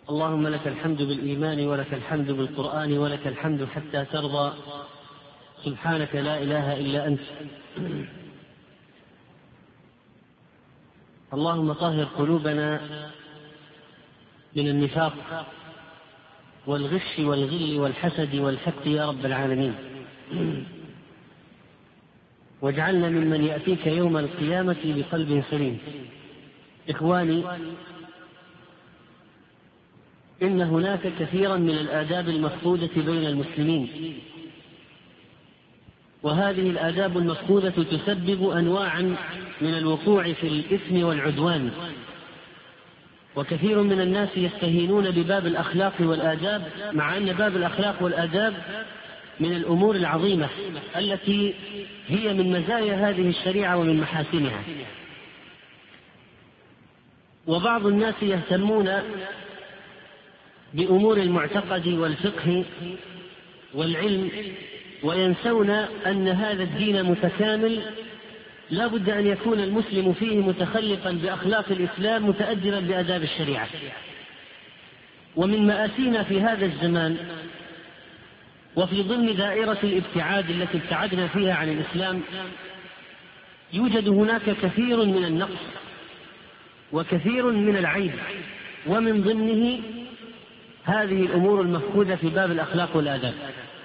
اللهم لك الحمد بالإيمان ولك الحمد بالقرآن ولك الحمد حتى ترضى، سبحانك لا إله إلا أنت. اللهم طهر قلوبنا من النفاق والغش والغل والحسد والحقد يا رب العالمين، واجعلنا ممن يأتيك يوم القيامة بقلب سليم. إخواني، إن هناك كثيرا من الآداب المفقودة بين المسلمين، وهذه الآداب المفقودة تسبب أنواعا من الوقوع في الإثم والعدوان، وكثير من الناس يستهينون بباب الأخلاق والآداب، مع أن باب الأخلاق والآداب من الأمور العظيمة التي هي من مزايا هذه الشريعة ومن محاسنها. وبعض الناس يهتمون بأمور المعتقد والفقه والعلم، وينسون أن هذا الدين متكامل، لا بد أن يكون المسلم فيه متخلقا بأخلاق الإسلام متأدبا بآداب الشريعة. ومن مآسينا في هذا الزمان وفي ضمن دائرة الابتعاد التي ابتعدنا فيها عن الإسلام، يوجد هناك كثير من النقص وكثير من العيب، ومن ضمنه هذه الأمور المفقودة في باب الأخلاق والآداب.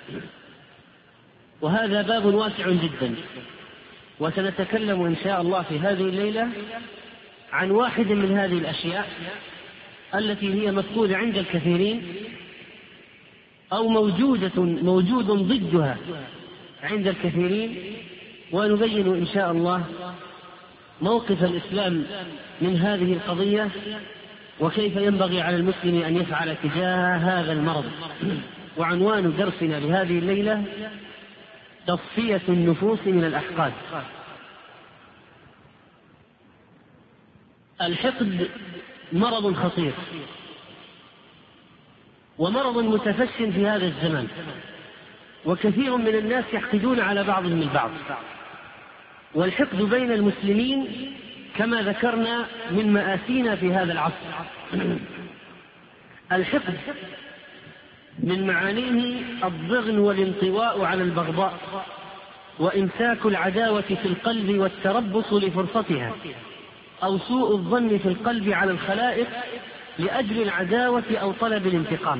وهذا باب واسع جدا، وسنتكلم إن شاء الله في هذه الليلة عن واحد من هذه الأشياء التي هي مفقودة عند الكثيرين، أو موجود ضدها عند الكثيرين، ونبين إن شاء الله موقف الإسلام من هذه القضية، وكيف ينبغي على المسلم أن يفعل تجاه هذا المرض. وعنوان درسنا لهذه الليلة: تصفية النفوس من الأحقاد. الحقد مرض خطير ومرض متفش في هذا الزمان، وكثير من الناس يحقدون على بعضهم البعض. والحقد بين المسلمين كما ذكرنا من مآسينا في هذا العصر. الحقد من معانيه الضغن والانطواء على البغضاء، وإمساك العداوة في القلب والتربص لفرصتها، أو سوء الظن في القلب على الخلائق لأجل العداوة أو طلب الانتقام.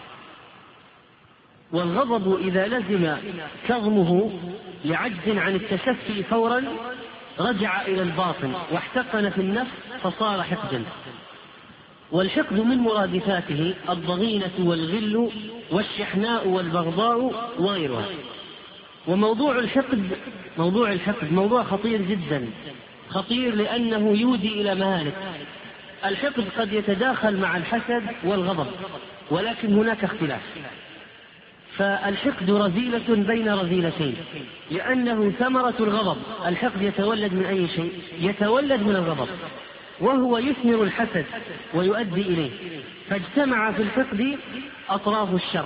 والغضب إذا لزم كظمه لعجز عن التشفي فورا رجع إلى الباطن واحتقن في النفس فصار حقدا. والحقد من مرادفاته الضغينة والغل والشحناء والبغضاء وغيرها. وموضوع الحقد موضوع خطير جدا، خطير لأنه يودي إلى مهالك. الحقد قد يتداخل مع الحسد والغضب، ولكن هناك اختلاف. فالحقد رذيلة بين رذيلتين، لأنه ثمرة الغضب. الحقد يتولد من أي شيء؟ يتولد من الغضب، وهو يثمر الحسد ويؤدي إليه، فاجتمع في الحقد أطراف الشر.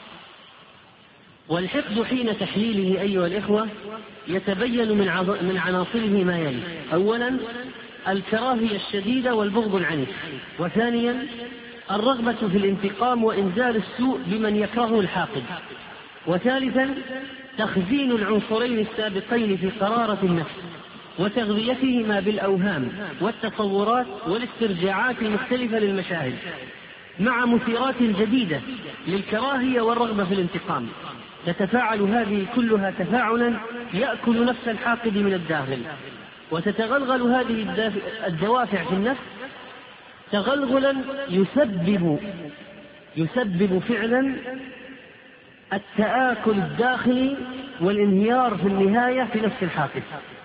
والحقد حين تحليله أيها الإخوة يتبين من عناصره ما يلي: أولا الكراهية الشديدة والبغض العنيف، وثانيا الرغبة في الانتقام وإنزال السوء بمن يكره الحاقد، وثالثا تخزين العنصرين السابقين في قرارة النفس وتغذيتهما بالأوهام والتصورات والاسترجاعات المختلفة للمشاهد، مع مثيرات جديدة للكراهية والرغبة في الانتقام. تتفاعل هذه كلها تفاعلا يأكل نفس الحاقد من الداخل، وتتغلغل هذه الدوافع في النفس تغلغلا يسبب فعلا التآكل الداخلي والانهيار في النهاية في نفس الحاقد.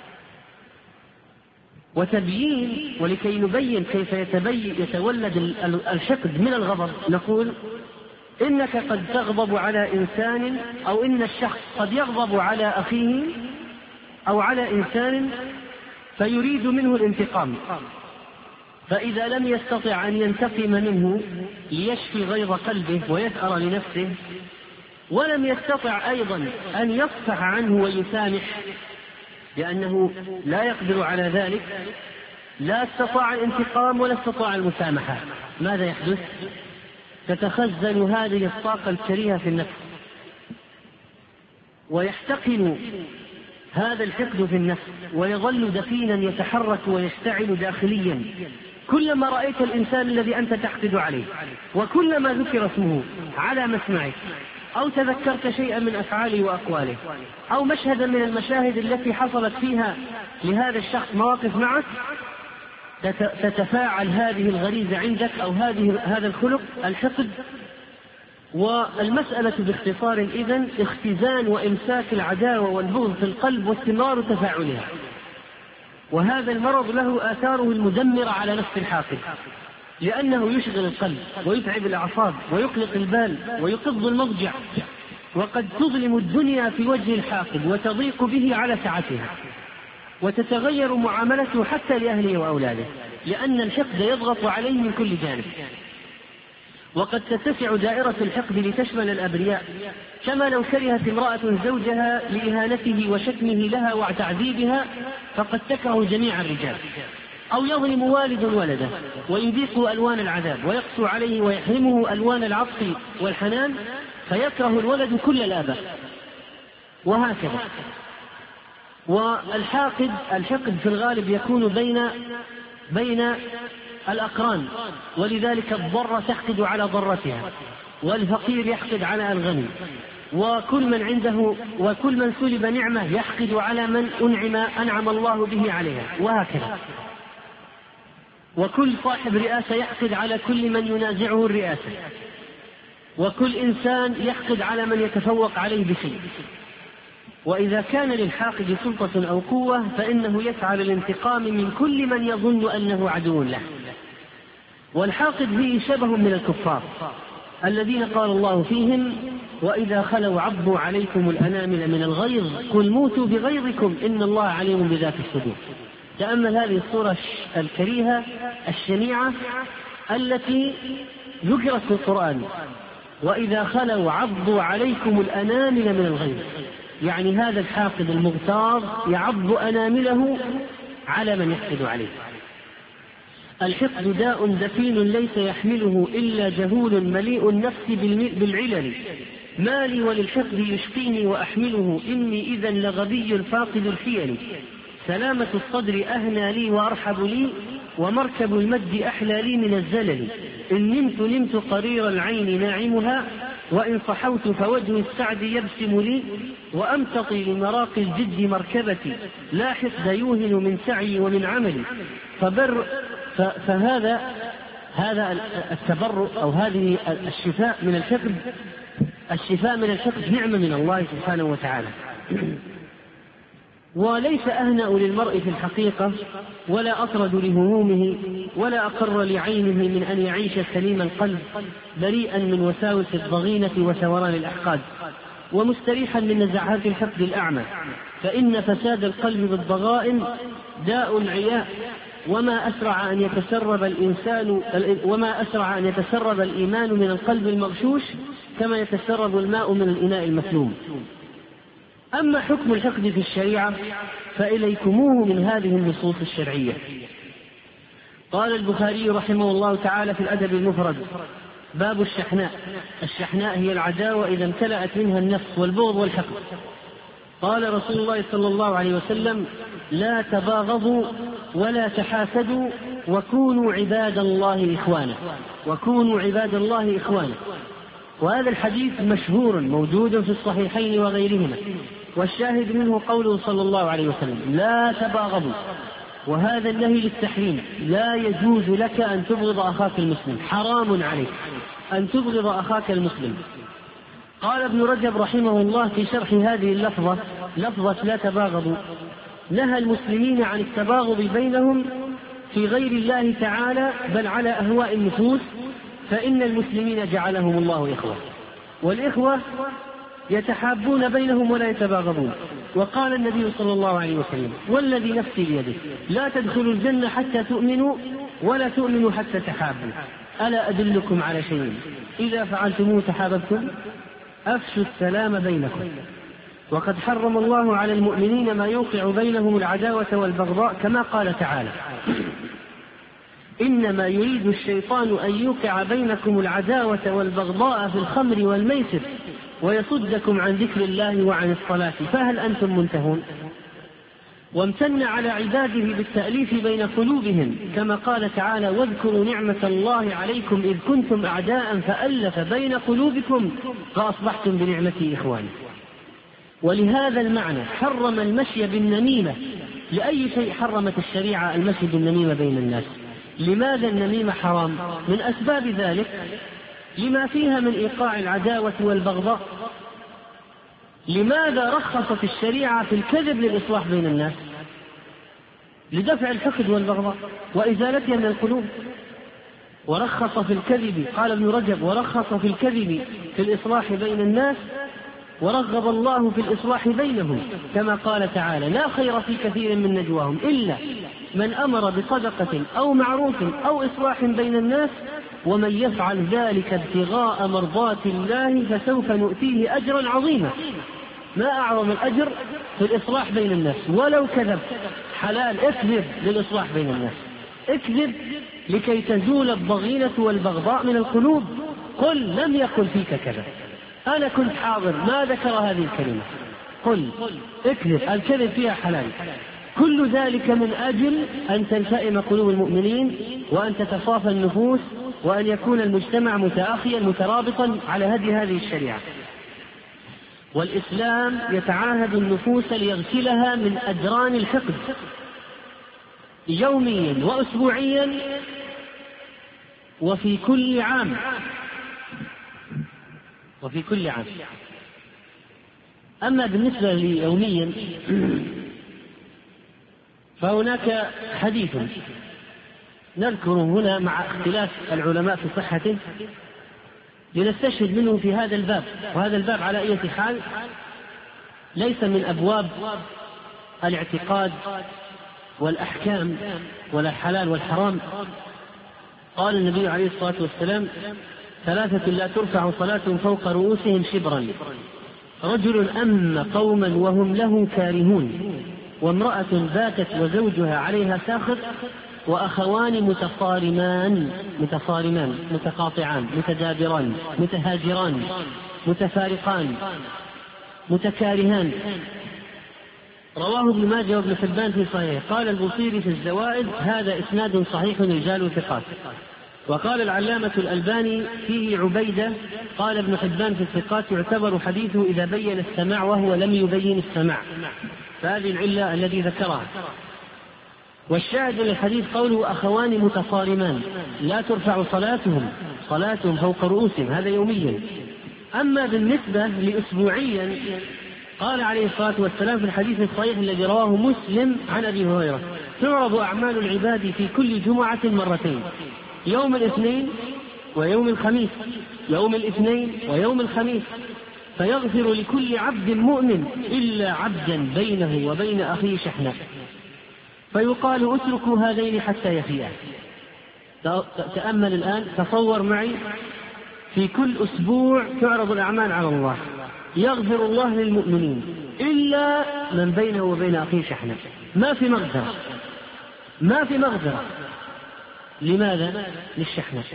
وتبيين، ولكي نبين كيف يتولد الحقد من الغضب، نقول إنك قد تغضب على إنسان، أو إن الشخص قد يغضب على أخيه أو على إنسان فيريد منه الانتقام، فإذا لم يستطع أن ينتقم منه ليشفي غيظ قلبه ويثأر لنفسه، ولم يستطع أيضا أن يصفح عنه ويسامح لأنه لا يقدر على ذلك، لا استطاع الانتقام ولا استطاع المسامحة، ماذا يحدث؟ تتخزن هذه الطاقة الكريهة في النفس، ويحتقن هذا الحقد في النفس، ويظل دفينا يتحرك ويشتعل داخليا كلما رأيت الإنسان الذي أنت تحقد عليه، وكلما ذكر اسمه على مسمعك، أو تذكرت شيئا من أفعاله وأقواله، أو مشهدا من المشاهد التي حصلت فيها لهذا الشخص مواقف معك، تتفاعل هذه الغريزة عندك أو هذا الخلق الحقد. والمسألة باختصار إذن اختزان وإمساك العداوة والبغض في القلب واستمرار تفاعلها، وهذا المرض له آثاره المدمرة على نفس الحاقد، لأنه يشغل القلب ويتعب الأعصاب ويقلق البال ويقض المضجع، وقد تظلم الدنيا في وجه الحاقد وتضيق به على سعتها، وتتغير معاملته حتى لأهله وأولاده، لأن الحقد يضغط عليه من كل جانب. وقد تتسع دائرة الحقد لتشمل الأبرياء، كما لو كرهت امرأة زوجها لإهانته وشتمه لها وتعذيبها فقد تكره جميع الرجال، أو يظلم والد ولده ويذيقه ألوان العذاب ويقسو عليه ويحرمه ألوان العطف والحنان فيكره الولد كل الآباء، وهكذا. والحقد في الغالب يكون بين الأقران، ولذلك الضرة تحقد على ضرتها، والفقير يحقد على الغني، وكل من سلب نعمة يحقد على من أنعم الله به عليها، وهكذا. وكل صاحب رئاسة يحقد على كل من ينازعه الرئاسة، وكل إنسان يحقد على من يتفوق عليه بشيء. وإذا كان للحاقد سلطة أو قوة فإنه يسعى للانتقام من كل من يظن أنه عدو له. والحاقد فيه شبه من الكفار الذين قال الله فيهم: وإذا خلوا عضوا عليكم الأنامل من الغيظ قل موتوا بغيظكم إن الله عليم بذات الصدور. تأمل هذه الصورة الكريهة الشنيعة التي ذكرت في القرآن: وإذا خلوا عضوا عليكم الأنامل من الغيظ، يعني هذا الحاقد المغتاظ يعض أنامله على من يحقد عليه. الحقد داء دفين ليس يحمله إلا جهول مليء النفس بالعلل، ما لي وللحقد يشقيني وأحمله إني إذا لغبي فاقد الحيل. سلامة الصدر أهنى لي وأرحب لي ومركب المد أحلى لي من الزلل. إن نمت قرير العين ناعمها وإن صحوت فوجه السعد يبسم لي وأمتطي لمراقي الجد مركبتي لا حقد يوهن من سعي ومن عملي. فهذا التبرؤ أو هذه الشفاء من الحقد نعمة من الله سبحانه وتعالى. وليس أهنأ للمرء في الحقيقة ولا أطرد لهمومه ولا أقر لعينه من أن يعيش سليم القلب بريئا من وساوس الضغينة وثوران الأحقاد ومستريحا من نزعات الحقد الأعمى، فإن فساد القلب بالضغائن داء عياء، وما أسرع أن يتسرب الإيمان من القلب المغشوش كما يتسرب الماء من الإناء المسلوم. أما حكم الحقد في الشريعة فإليكموه من هذه النصوص الشرعية. قال البخاري رحمه الله تعالى في الأدب المفرد: باب الشحناء. الشحناء هي العداوة إذا امتلأت منها النفس والبغض والحقد. قال رسول الله صلى الله عليه وسلم: لا تباغضوا ولا تحاسدوا وكونوا عباد الله إخوانا. وهذا الحديث مشهور موجود في الصحيحين وغيرهما، والشاهد منه قوله صلى الله عليه وسلم: لا تباغضوا، وهذا النهي للتحريم. لا يجوز لك أن تبغض أخاك المسلم، حرام عليك أن تبغض أخاك المسلم. قال ابن رجب رحمه الله في شرح هذه اللفظة، لفظة لا تباغضوا، نهى المسلمين عن التباغض بينهم في غير الله تعالى بل على أهواء النفوس، فإن المسلمين جعلهم الله إخوة، والإخوة يتحابون بينهم ولا يتباغضون. وقال النبي صلى الله عليه وسلم: والذي نفسي بيده لا تدخلوا الجنة حتى تؤمنوا ولا تؤمنوا حتى تحابوا. ألا أدلكم على شيء إذا فعلتموه تحاببتم؟ أفشوا السلام بينكم. وقد حرم الله على المؤمنين ما يوقع بينهم العداوة والبغضاء كما قال تعالى: إنما يريد الشيطان أن يوقع بينكم العداوة والبغضاء في الخمر والميسر ويصدكم عن ذكر الله وعن الصلاة فهل أنتم منتهون؟ وامتن على عباده بالتأليف بين قلوبهم كما قال تعالى واذكروا نعمة الله عليكم إذ كنتم أعداء فألف بين قلوبكم فأصبحتم بنعمته إخوانا. ولهذا المعنى حرم المشي بالنميمة. لأي شيء حرمت الشريعة المشي بالنميمة بين الناس؟ لماذا النميمة حرام؟ من أسباب ذلك لما فيها من إيقاع العداوة والبغضاء. لماذا رخصت الشريعة في الكذب للإصلاح بين الناس؟ لدفع الحقد والبغضاء وإزالتها من القلوب. ورخص في الكذب، قال ابن رجب ورخص في الكذب في الإصلاح بين الناس ورغب الله في الإصلاح بينهم كما قال تعالى لا خير في كثير من نجواهم إلا من أمر بصدقة أو معروف أو إصلاح بين الناس ومن يفعل ذلك ابتغاء مرضات الله فسوف نؤتيه أجرا عظيما. ما أعظم الأجر في الإصلاح بين الناس ولو كذب. حلال اكذب للإصلاح بين الناس، اكذب لكي تزول الضغينة والبغضاء من القلوب. قل لم يقل فيك كذا، أنا كنت حاضر ما ذكر هذه الكلمة، قل اكذب. الكذب فيها حلال. كل ذلك من أجل أن تلتئم قلوب المؤمنين وأن تتصافى النفوس وأن يكون المجتمع متآخيا مترابطا على هذه الشريعة. والإسلام يتعاهد النفوس ليغسلها من أدران الحقد يوميا وأسبوعيا وفي كل عام. أما بالنسبة ليوميا فهناك حديث نذكره هنا مع اختلاف العلماء في صحته لنستشهد منه في هذا الباب. وهذا الباب على أي حال ليس من أبواب الاعتقاد والأحكام ولا الحلال والحرام. قال النبي عليه الصلاة والسلام ثلاثة لا ترفع صلاة فوق رؤوسهم شبرا رجل أم قوما وهم له كارهون وامرأة باتت وزوجها عليها ساخط وأخوان متصارمان متقاطعان متدابران متهاجران متفارقان متكارهان. رواه ابن ماجه وابن حبان في صحيح. قال البوصيري في الزوائد هذا إسناد صحيح رجال ثقات. وقال العلامة الألباني فيه عبيدة. قال ابن حبان في الثقات يعتبر حديثه إذا بين السماع وهو لم يبين السماع، فهذه العلة التي ذكرها. والشاهد للحديث قوله أخوان متصارمان لا ترفع صلاتهم فوق رؤوسهم، هذا يوميا. أما بالنسبة لأسبوعيا قال عليه الصلاة والسلام في الحديث الصحيح الذي رواه مسلم عن أبي هريرة تعرض أعمال العباد في كل جمعة مرتين، يوم الاثنين ويوم الخميس، يوم الاثنين ويوم الخميس، فيغفر لكل عبد مؤمن إلا عبدا بينه وبين أخيه شحناء فيقال اتركوا هذين حتى يفيئا. تأمل الآن، تصور معي في كل أسبوع تعرض الأعمال على الله، يغفر الله للمؤمنين إلا من بينه وبين أخيه شحناء. ما في مغفرة. لماذا؟ للشحناء.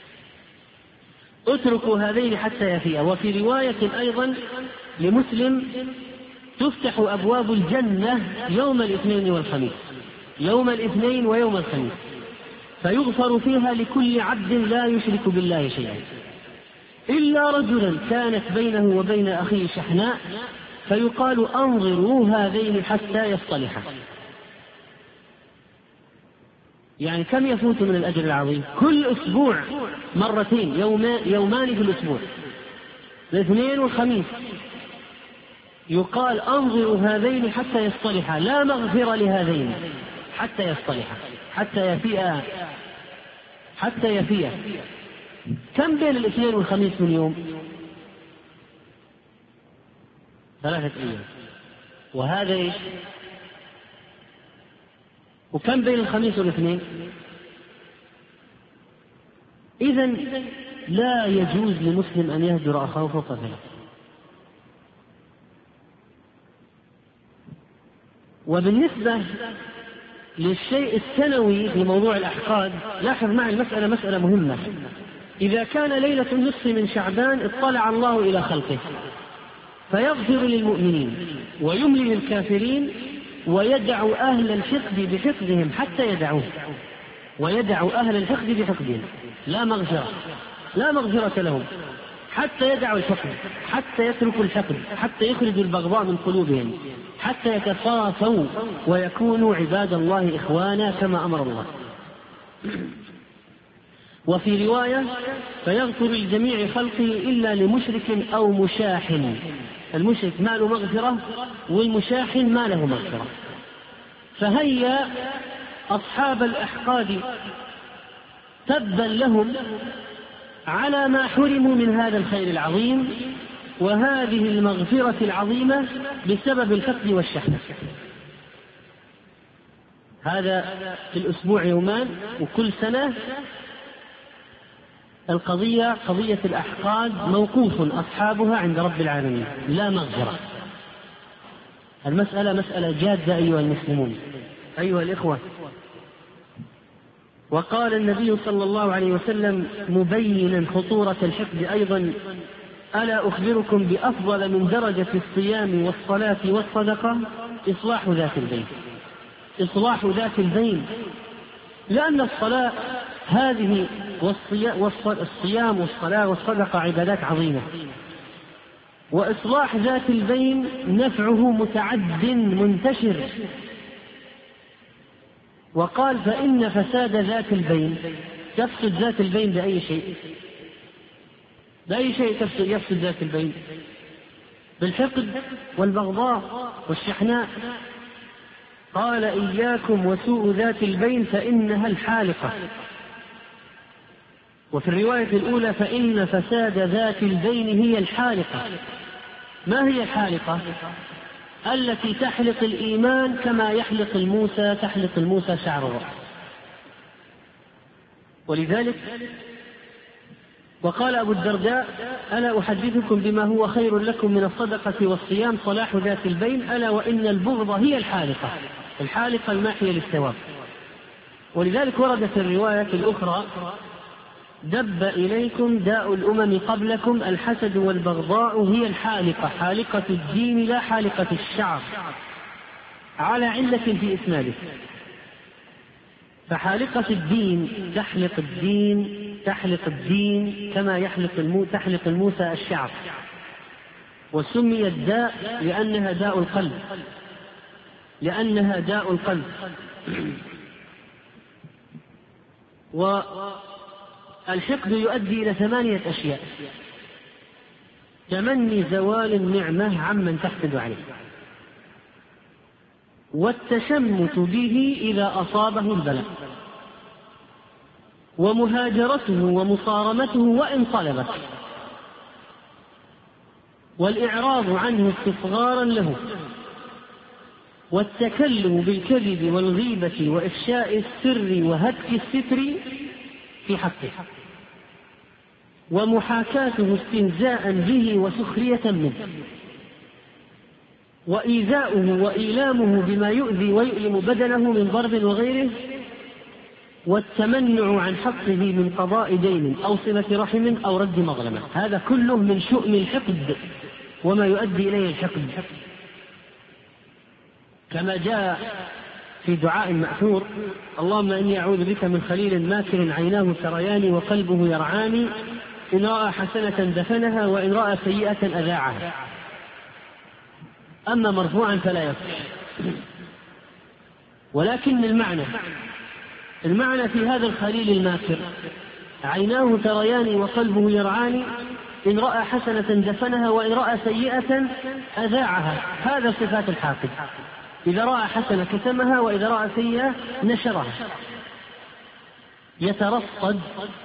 اتركوا هذين حتى يفيئا. وفي رواية أيضا لمسلم تفتح أبواب الجنة يوم الاثنين والخميس، يوم الاثنين ويوم الخميس، فيغفر فيها لكل عبد لا يشرك بالله شيئا إلا رجلا كانت بينه وبين أخيه شحناء فيقال أنظروا هذين حتى يصطلحا. يعني كم يفوت من الأجر العظيم؟ كل أسبوع مرتين، يومان في الأسبوع، الاثنين والخميس، يقال أنظروا هذين حتى يصطلحا، لا مغفرة لهذين حتى يصطلحا، حتى يفيئا. كم بين الاثنين والخميس من يوم؟ 3 أيام. وهذا إيش؟ وكم بين الخميس والاثنين؟ إذن لا يجوز لمسلم أن يهجر أخاه فوق 3. وبالنسبة للشيء السنوي في موضوع الأحقاد، لاحظ معي المسألة مسألة مهمة. إذا كان ليلة النصف من شعبان اطلع الله إلى خلقه فيغفر للمؤمنين ويملي للكافرين ويدع أهل الحقد بحقدهم حتى يدعوه، ويدع أهل الحقد بحقدهم، لا مغفرة لهم حتى يدعوا الحقد، حتى يتركوا الحقد، حتى يخرجوا البغضاء من قلوبهم، حتى يتصافوا ويكونوا عباد الله إخوانا كما أمر الله. وفي رواية فيغفر لجميع خلقه إلا لمشرك أو مشاحن. المشرك ما له مغفرة والمشاحن ما له مغفرة. فهيا أصحاب الأحقاد تبا لهم على ما حرموا من هذا الخير العظيم وهذه المغفرة العظيمة بسبب الحقد والشحن. هذا في الأسبوع يومان، وكل سنة القضية قضية الأحقاد موقوف أصحابها عند رب العالمين، لا مغفرة. المسألة مسألة جادة أيها المسلمون، أيها الإخوة. وقال النبي صلى الله عليه وسلم مبينا خطورة الحقد أيضا: ألا أخبركم بأفضل من درجة الصيام والصلاة والصدقة؟ إصلاح ذات البين. إصلاح ذات البين، لأن الصلاة هذه والصيام والصلاة والصدقة عبادات عظيمة، وإصلاح ذات البين نفعه متعد منتشر. وقال: فإن فساد ذات البين، تفسد ذات البين بأي شيء؟ بأي شيء يفسد ذات البين؟ بالحقد والبغضاء والشحناء. قال: إياكم وسوء ذات البين فإنها الحالقة. وفي الرواية الأولى: فإن فساد ذات البين هي الحالقة. ما هي الحالقة؟ التي تحلق الإيمان كما تحلق الموسى شعر الرأس. ولذلك وقال أبو الدرداء: ألا أحدثكم بما هو خير لكم من الصدقة والصيام صلاح ذات البين، ألا وإن البغض هي الحالقة الماحية للثواب. ولذلك وردت الرواية الأخرى: دب إليكم داء الأمم قبلكم الحسد والبغضاء هي الحالقة، حالقة الدين لا حالقة الشعر، على علة في إسناده. فحالقة الدين تحلق الدين كما تحلق الموسى الشعر. وسمي الداء لأنها داء القلب. والحقد يؤدي إلى 8 أشياء: تمني زوال النعمة عمن تحقد عليه، والتشمت به إذا أصابه البلاء، ومهاجرته ومصارمته وإن طلبت، والإعراض عنه استصغارا له، والتكلم بالكذب والغيبة وإفشاء السر وهتك الستر في حقه، ومحاكاته استهزاء به وسخرية منه، وإيذاؤه وإيلامه بما يؤذي ويؤلم بدنه من ضرب وغيره، والتمنع عن حقه من قضاء دين أو صلة رحم أو رد مظلمة. هذا كله من شؤم الحقد وما يؤدي إليه الحقد، كما جاء في دعاء مأثور: اللهم إني أعوذ بك من خليل ماكر عيناه تريان وقلبه يرعاني، إن رأى حسنة دفنها وإن رأى سيئة أذاعها. أما مرفوعا فلا يصح. ولكن المعنى في هذا الخليل الماكر: عيناه تريان وقلبه يرعاني، إن رأى حسنة دفنها وإن رأى سيئة أذاعها. هذا صفات الحاقد: إذا رأى حسنة كتمها وإذا رأى سيئة نشرها، يترصد.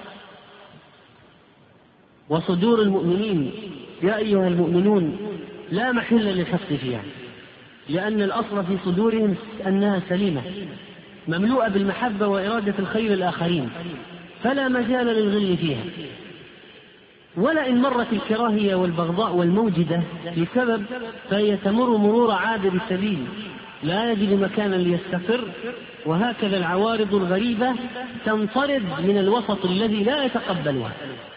وصدور المؤمنين يا أيها المؤمنون لا محل للحقد فيها، لأن الأصل في صدورهم أنها سليمة مملوءة بالمحبة وإرادة الخير للآخرين، فلا مجال للغل فيها. ولئن مرت الكراهية والبغضاء والموجدة لسبب فهي تمر مرور عابر السبيل، لا يجد مكانا ليستقر، وهكذا العوارض الغريبة تنطرد من الوسط الذي لا يتقبلها.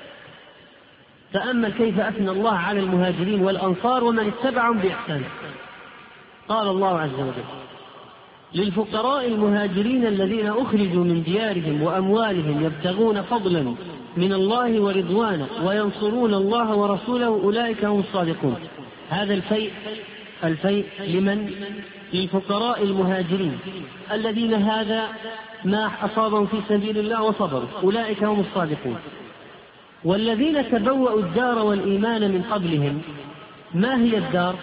تأمل كيف أثنى الله على المهاجرين والأنصار ومن اتبعهم بإحسان. قال الله عز وجل: للفقراء المهاجرين الذين أخرجوا من ديارهم وأموالهم يبتغون فضلا من الله ورضوانا وينصرون الله ورسوله أولئك هم الصادقون. هذا الفيء لمن؟ للفقراء المهاجرين الذين هذا ما أصابهم في سبيل الله وصبروا، أولئك هم الصادقون. والذين تبوأوا الدار والإيمان من قبلهم، ما هي الدار؟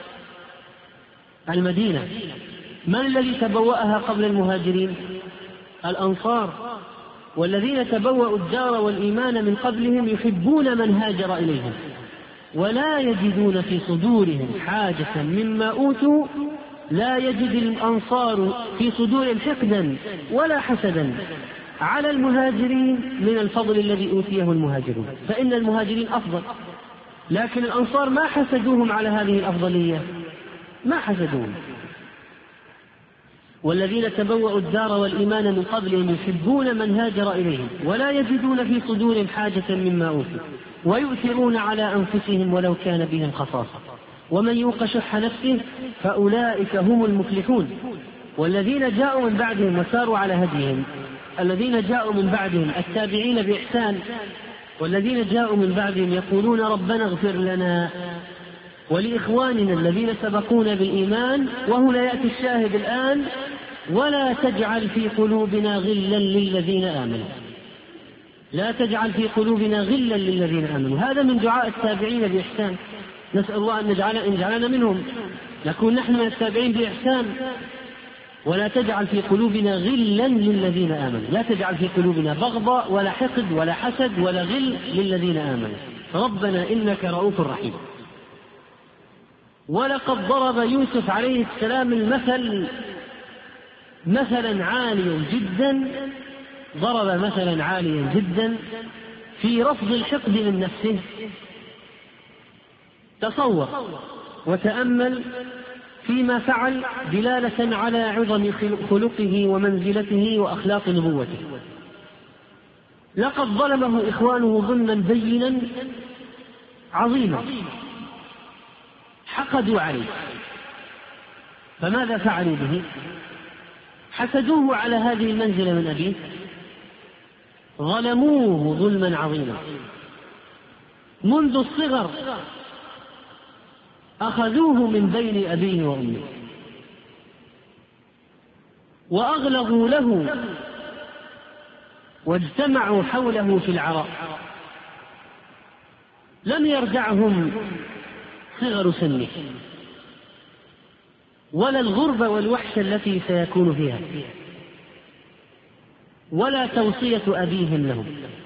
المدينة. من الذي تبوأها قبل المهاجرين؟ الأنصار. والذين تبوأوا الدار والإيمان من قبلهم يحبون من هاجر إليهم ولا يجدون في صدورهم حاجة مما أوتوا. لا يجد الأنصار في صدورهم حقدا ولا حسدا على المهاجرين من الفضل الذي أوتيه المهاجرون، فإن المهاجرين أفضل، لكن الأنصار ما حسدوهم على هذه الأفضلية، ما حسدوهم. والذين تبوأوا الدار والإيمان من قبلهم يحبون من هاجر إليهم ولا يجدون في صدورهم حاجة مما أوتوا ويؤثرون على أنفسهم ولو كان بهم خصاصة ومن يوق شح نفسه فأولئك هم المفلحون. والذين جاءوا من بعدهم وساروا على هديهم، الذين جاءوا من بعدهم التابعين بإحسان، والذين جاءوا من بعدهم يقولون ربنا اغفر لنا ولإخواننا الذين سبقونا بالإيمان. وهنا يأتي الشاهد الآن: ولا تجعل في قلوبنا غلا للذين آمنوا. لا تجعل في قلوبنا غلا للذين آمنوا. هذا من دعاء التابعين بإحسان. نسأل الله أن يجعلنا منهم، نكون نحن من التابعين بإحسان. ولا تجعل في قلوبنا غلا للذين آمنوا. لا تجعل في قلوبنا بغضاء ولا حقد ولا حسد ولا غل للذين آمنوا. ربنا إنك رؤوف رحيم. ولقد ضرب يوسف عليه السلام المثل مثلا عاليا جدا، ضرب مثلا عاليا جدا في رفض الحقد من نفسه. تصور وتأمل فيما فعل دلالة على عظم خلقه ومنزلته وأخلاق نبوته. لقد ظلمه إخوانه ظلما بينا عظيما، حقدوا عليه، فماذا فعلوا به؟ حسدوه على هذه المنزلة من أبيه، ظلموه ظلما عظيما. منذ الصغر أخذوه من بين أبيه وأمه وأغلظوا له واجتمعوا حوله في العراء. لم يرجعهم صغر سنه ولا الغربة والوحشة التي سيكون فيها ولا توصية أبيهم لهم.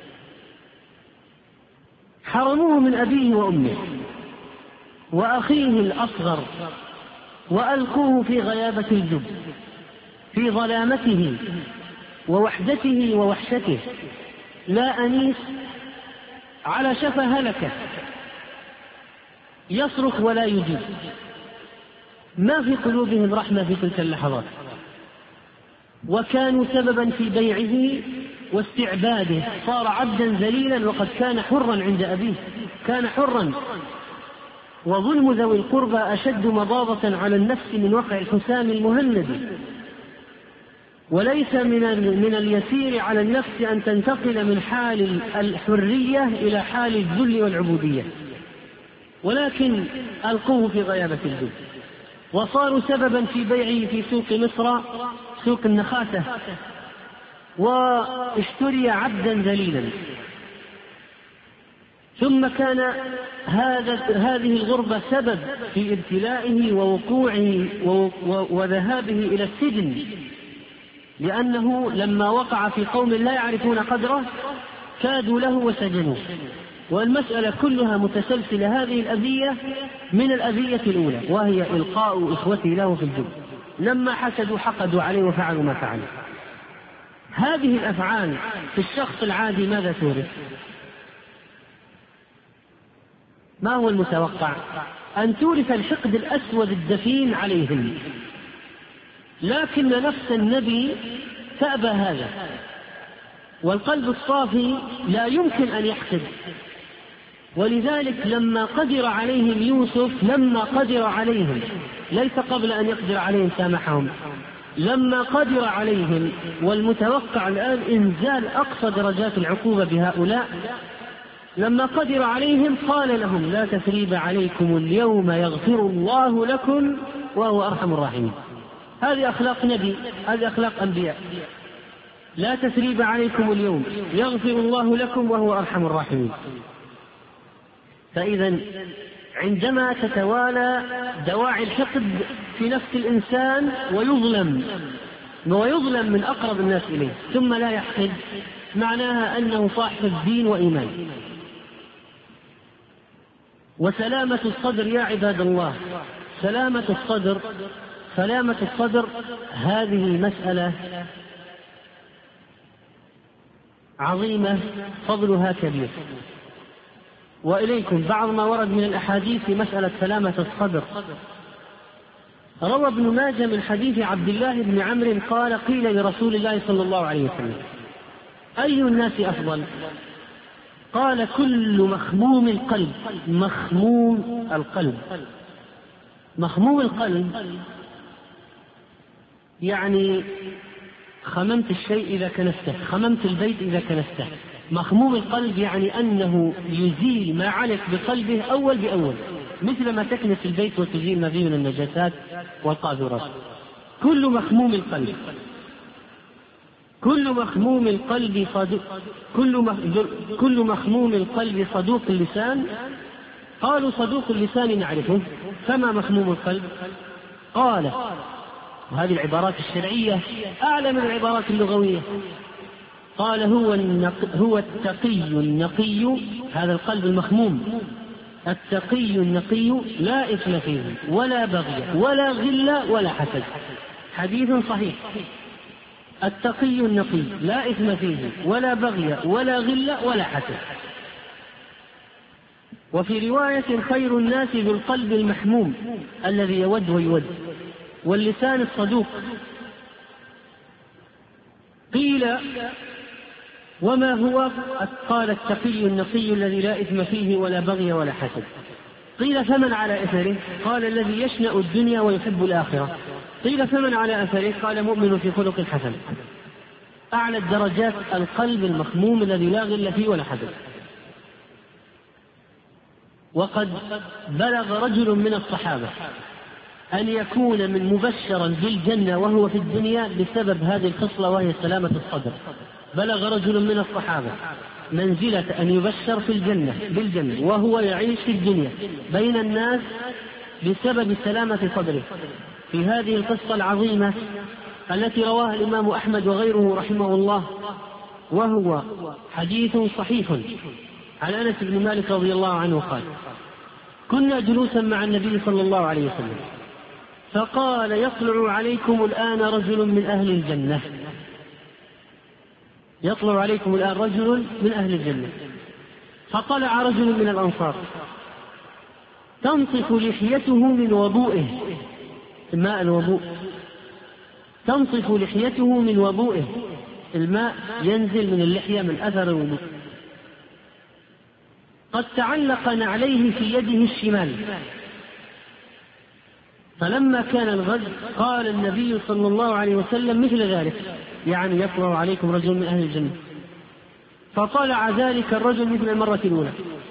حرموه من أبيه وأمه وأخيه الأصغر وألقوه في غيابة الجب، في ظلامته ووحدته ووحشته، لا أنيس، على شفا هلكة، يصرخ ولا يجيب. ما في قلوبهم رحمة في تلك اللحظات، وكانوا سببا في بيعه واستعباده. صار عبدا ذليلا وقد كان حرا عند أبيه، كان حرا. وظلم ذوي القربى أشد مضاضة على النفس من وقع الحسام المهند. وليس من اليسير على النفس أن تنتقل من حال الحرية إلى حال الذل والعبودية، ولكن ألقوه في غيابة الجب وصاروا سببا في بيعه في سوق مصر، سوق النخاسة، واشتري عبدا ذليلا. ثم كان هذه الغربة سبب في ابتلائه ووقوعه وذهابه إلى السجن، لأنه لما وقع في قوم لا يعرفون قدره كادوا له وسجنوه. والمسألة كلها متسلسلة، هذه الأذية من الأذية الأولى، وهي إلقاء إخوته له في الجب. لما حسدوا حقدوا عليه وفعلوا ما فعلوا. هذه الأفعال في الشخص العادي ماذا تورث؟ ما هو المتوقع؟ أن تورث الحقد الأسود الدفين عليهم، لكن نفس النبي تأبى هذا، والقلب الصافي لا يمكن أن يحقد. ولذلك لما قدر عليهم يوسف، لما قدر عليهم ليس قبل أن يقدر عليهم سامحهم، لما قدر عليهم، والمتوقع الآن إنزال أقصى درجات العقوبة بهؤلاء، لما قدر عليهم قال لهم لا تثريب عليكم اليوم يغفر الله لكم وهو أرحم الراحمين. هذه أخلاق نبي، هذه أخلاق أنبياء. لا تثريب عليكم اليوم يغفر الله لكم وهو أرحم الراحمين. فإذا عندما تتوالى دواعي الحقد في نفس الإنسان ويظلم من أقرب الناس إليه ثم لا يحقد، معناها أنه صاحب دين وإيمان. وسلامة الصدر يا عباد الله، سلامة الصدر هذه مسألة عظيمة فضلها كبير. وإليكم بعض ما ورد من الأحاديث في مسألة سلامة الصدر. روى ابن ماجه من حديث عبد الله بن عمرو قال قيل لرسول الله صلى الله عليه وسلم أي الناس أفضل؟ قال كل مخموم القلب. مخموم القلب يعني خممت الشيء إذا كنسته، خممت البيت إذا كنسته. مخموم القلب يعني أنه يزيل ما علق بقلبه أول بأول، مثل ما تكنس البيت وتزيل ما فيه من النجاسات والقاذورات. كل مخموم القلب صدوق اللسان. قالوا صدوق اللسان نعرفه، فما مخموم القلب؟ قال، وهذه العبارات الشرعية أعلى من العبارات اللغوية، قال هو التقي النقي. هذا القلب المخموم التقي النقي لا إثم فيه ولا بغي ولا غل ولا حسد. حديث صحيح. التقي النقي لا إثم فيه ولا بغي ولا غل ولا حسد. وفي رواية خير الناس ذو القلب المحموم الذي يود ويود واللسان الصدوق. قيل وما هو؟ قال التقي النقي الذي لا إثم فيه ولا بغي ولا حسد. قيل فمن على أثره؟ قال الذي يشنأ الدنيا ويحب الآخرة. قيل فمن على أثره؟ قال مؤمن في خلق حسن. أعلى الدرجات القلب المخموم الذي لا غل فيه ولا حسد. وقد بلغ رجل من الصحابة أن يكون من مبشرا بالجنة وهو في الدنيا بسبب هذه الخصلة وهي سلامة الصدر. بلغ رجل من الصحابة منزلة أن يبشر في الجنة بالجنة وهو يعيش في الدنيا بين الناس بسبب سلامة صدره. في هذه القصة العظيمة التي رواها الإمام أحمد وغيره رحمه الله، وهو حديث صحيح عن أنس بن مالك رضي الله عنه قال كنا جلوسا مع النبي صلى الله عليه وسلم فقال يطلع عليكم الآن رجل من أهل الجنة. يطلع عليكم الآن رجل من أهل الجنة. فطلع رجل من الأنصار تنطف لحيته من وضوئه، الماء الوضوء، تنطف لحيته من وضوئه، الماء ينزل من اللحية من أثر الوضوء. قد تعلق نعليه في يده الشمال. فلما كان الغد قال النبي صلى الله عليه وسلم مثل ذلك، يعني يطلع عليكم رجل من أهل الجنة. فطلع ذلك الرجل مثل المرة الأولى.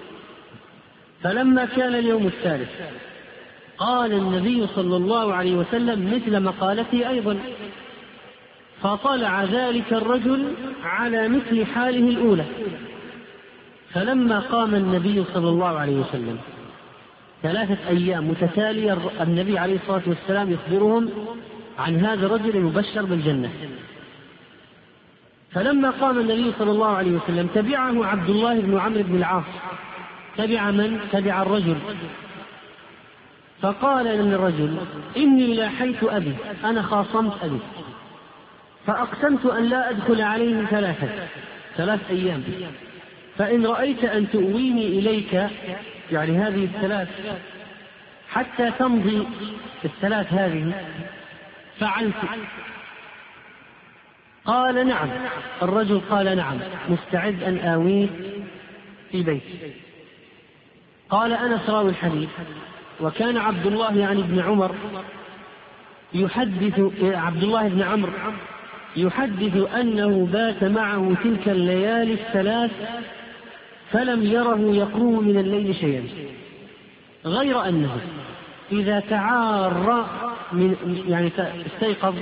فلما كان اليوم الثالث قال النبي صلى الله عليه وسلم مثل مقالته أيضا. فطلع ذلك الرجل على مثل حاله الأولى. فلما قام النبي صلى الله عليه وسلم 3 أيام متتالية النبي عليه الصلاة والسلام يخبرهم عن هذا الرجل المبشر بالجنة. فلما قام النبي صلى الله عليه وسلم تبعه عبد الله بن عمرو بن العاص. تبع من؟ تبع الرجل. فقال للرجل إني لاحيت أبي، أنا خاصمت أبي فأقسمت أن لا أدخل عليه 3 أيام، فإن رأيت أن تؤويني إليك، يعني هذه 3 حتى تمضي 3 هذه، فعلت؟ قال نعم. الرجل قال نعم، مستعد أن آويه في بيتي. قال أنس راوي الحديث: وكان عبد الله يعني بن عمر عبد الله بن عمرو يحدث أنه بات معه تلك الليالي الثلاث فلم يره يقوم من الليل شيئا، غير أنه إذا تعار يعني استيقظ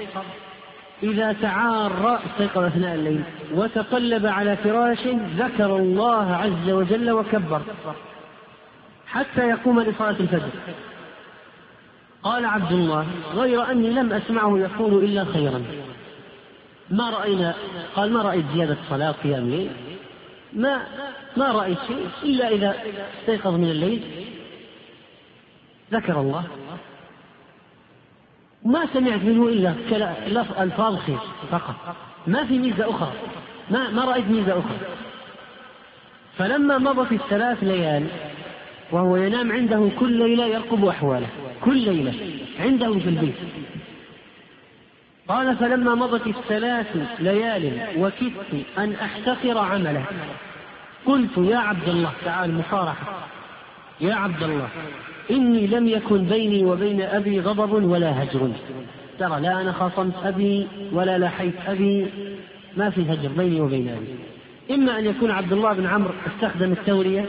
أثناء الليل وتقلب على فراشه ذكر الله عز وجل وكبر حتى يقوم لصلاة الفجر. قال عبد الله: غير أني لم أسمعه يقول إلا خيرا. ما رأيت زيادة صلاة قيام ليل، ما رأيت شيء إلا إذا استيقظ من الليل ذكر الله. ما سمعت منه إلا ألفاظ خير فقط، ما في ميزة أخرى، ما رأيت ميزة أخرى. فلما مضت الثلاث ليال وهو ينام عنده كل ليلة يرقب أحواله، كل ليلة عنده في البيت. قال: فلما مضت الثلاث ليال وكدت أن أحتقر عمله قلت: يا عبد الله، تعال مصارحة، يا عبد الله، إني لم يكن بيني وبين أبي غضب ولا هجر. ترى لا أنا خاصمت أبي ولا لاحيت أبي، ما في هجر بيني وبين أبي. إما أن يكون عبد الله بن عمرو استخدم التورية،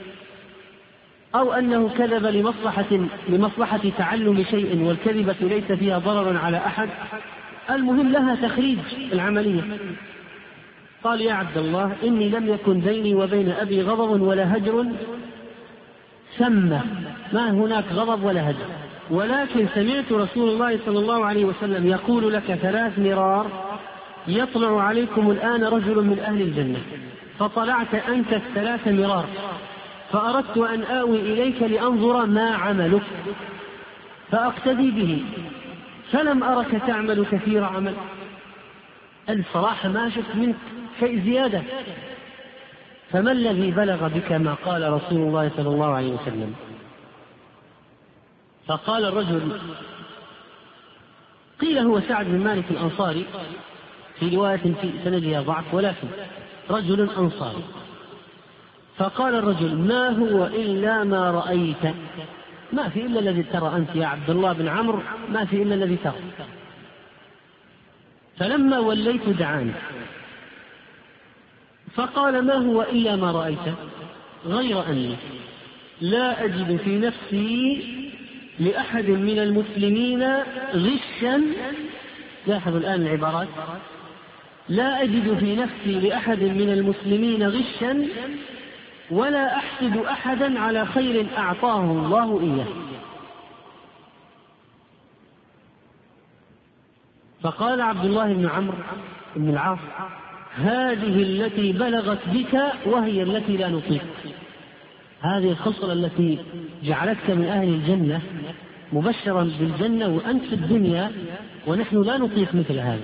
أو أنه كذب لمصلحة تعلم شيء والكذبة ليس فيها ضرر على أحد. المهم لها تخريج العملية. قال: يا عبد الله، إني لم يكن بيني وبين أبي غضب ولا هجر، سمى ما هناك غضب ولا هجر، ولكن سمعت رسول الله صلى الله عليه وسلم يقول لك 3 مرار: يطلع عليكم الآن رجل من أهل الجنة، فطلعت أنت 3 مرار، فأردت أن آوي إليك لأنظر ما عملك فأقتدي به، فلم أرك تعمل كثير عمل. الصراحة ما شفت منك شيء زيادة، فما الذي بلغ بك ما قال رسول الله صلى الله عليه وسلم؟ فقال الرجل: قيل هو سعد بن مالك الأنصاري، في رواية في سندها ضعف ولكن رجل أنصاري. فقال الرجل: ما هو إلا ما رأيت، ما في إلا الذي ترى أنت يا عبد الله بن عمرو، ما في إلا الذي ترى. فلما وليت دعاني فقال: ما هو إلا ما رأيت، غير أني لا أجد في نفسي لأحد من المسلمين غشا. لاحظوا الآن العبارات: لا أجد في نفسي لأحد من المسلمين غشا ولا أحسد أحدا على خير أعطاه الله إياه. فقال عبد الله بن عمرو بن العاص: هذه التي بلغت بك وهي التي لا نطيق. هذه الخصلة التي جعلتك من أهل الجنة مبشرا بالجنة وأنت في الدنيا، ونحن لا نطيق مثل هذا.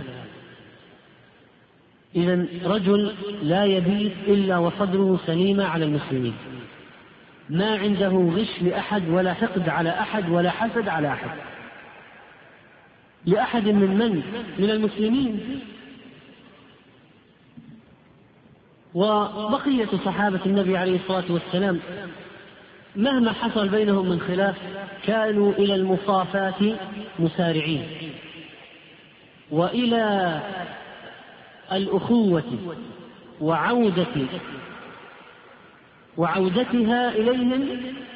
إذن رجل لا يبيت إلا وصدره سليمة على المسلمين، ما عنده غش لأحد ولا حقد على أحد ولا حسد على أحد لأحد من المسلمين. وبقية صحابة النبي عليه الصلاة والسلام مهما حصل بينهم من خلاف كانوا إلى المصافاة مسارعين، وإلى الأخوة وعودتها إليهم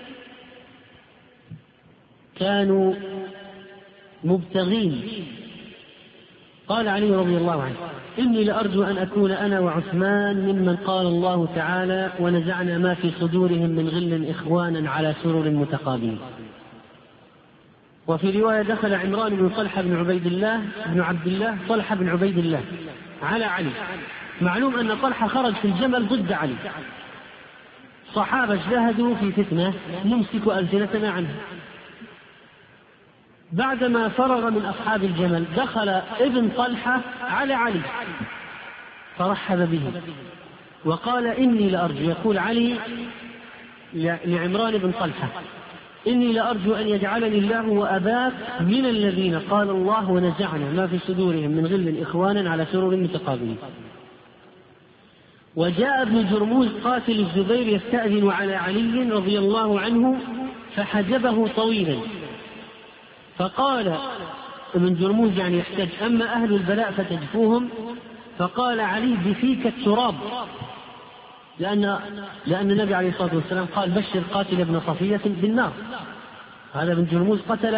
كانوا مبتغين. قال علي رضي الله عنه: إني لأرجو أن أكون أنا وعثمان ممن قال الله تعالى: ونزعنا ما في صدورهم من غل إخوانا على سرر متقابلين. وفي رواية: دخل عمران بن طلحة بن عبد الله طلحة بن عبيد الله على علي. معلوم أن طلحة خرج في الجمل ضد علي. صحابة اجتهدوا في فتنة نمسك ألسنتنا عنها. بعدما فرغ من أصحاب الجمل دخل ابن طلحة على علي فرحب به وقال: إني لأرجو، يقول علي لعمران بن طلحة: إني لأرجو أن يجعلني الله وأباك من الذين قال الله ونزعنا ما في صدورهم من غل إخوانا على سرر متقابلين. وجاء ابن جرموز قاتل الزبير يستأذن على علي رضي الله عنه فحجبه طويلا، فقال ابن جرموز يعني يحتج: أما أهل البلاء فتجفوهم. فقال علي: بفيك التراب، لأن النبي عليه الصلاة والسلام قال: بشر قاتل ابن صفية بالنار. هذا ابن جرموز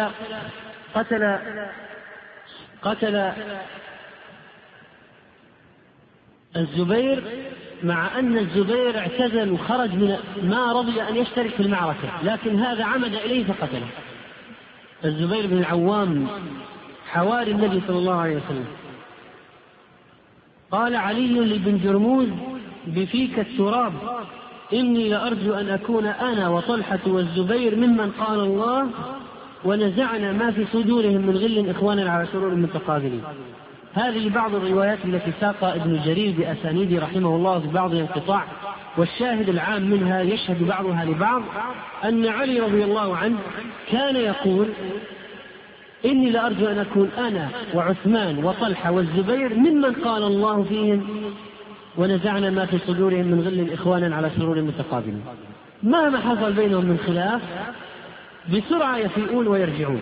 قتل الزبير، مع أن الزبير اعتزل وخرج من ما رضي أن يشترك في المعركة، لكن هذا عمد إليه فقتله. الزبير بن العوام حواري النبي صلى الله عليه وسلم. قال علي لابن جرموز: بفيك التراب، إني لأرجو أن أكون أنا وطلحة والزبير ممن قال الله ونزعنا ما في صدورهم من غل إخوانا على سرور متقابلين. هذه بعض الروايات التي ساق ابن جرير بأسانيد رحمه الله في بعض انقطاع، والشاهد العام منها يشهد بعضها لبعض أن علي رضي الله عنه كان يقول: إني لأرجو أن أكون أنا وعثمان وطلحة والزبير ممن قال الله فيهم ونزعنا ما في صدورهم من غل إخوانا على سرور متقابلين. مهما حصل بينهم من خلاف بسرعة يفيئون ويرجعون.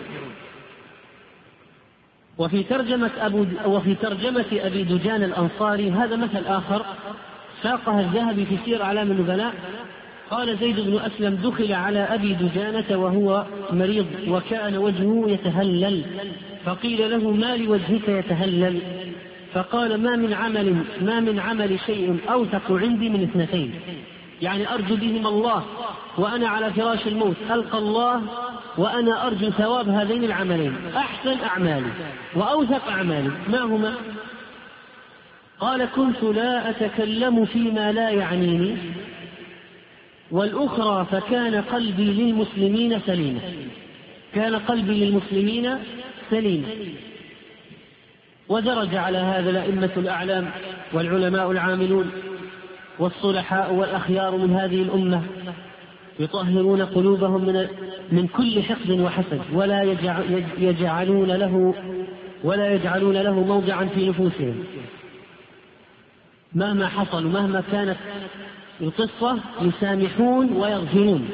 وفي ترجمة أبي دجان الأنصاري هذا مثل آخر ساقها الذهبي في سير أعلام النبلاء. قال: زيد بن أسلم دخل على أبي دجانة وهو مريض وكان وجهه يتهلل، فقيل له: ما لوجهك يتهلل؟ فقال: ما من عمل شيء أوثق عندي من اثنتين، يعني أرجو بهما الله وأنا على فراش الموت، ألقى الله وأنا أرجو ثواب هذين العملين، أحسن أعمالي وأوثق أعمالي. ما هما؟ قال: كنت لا أتكلم فيما لا يعنيني، والأخرى فكان قلبي للمسلمين سليما. كان قلبي للمسلمين سليما. ودرج على هذا الأئمة الأعلام والعلماء العاملون والصلحاء والأخيار من هذه الأمة، يطهرون قلوبهم من كل حقد وحسد، ولا يجعلون له موضعا في نفوسهم. مهما حصل ومهما كانت القصة يسامحون ويغفرون.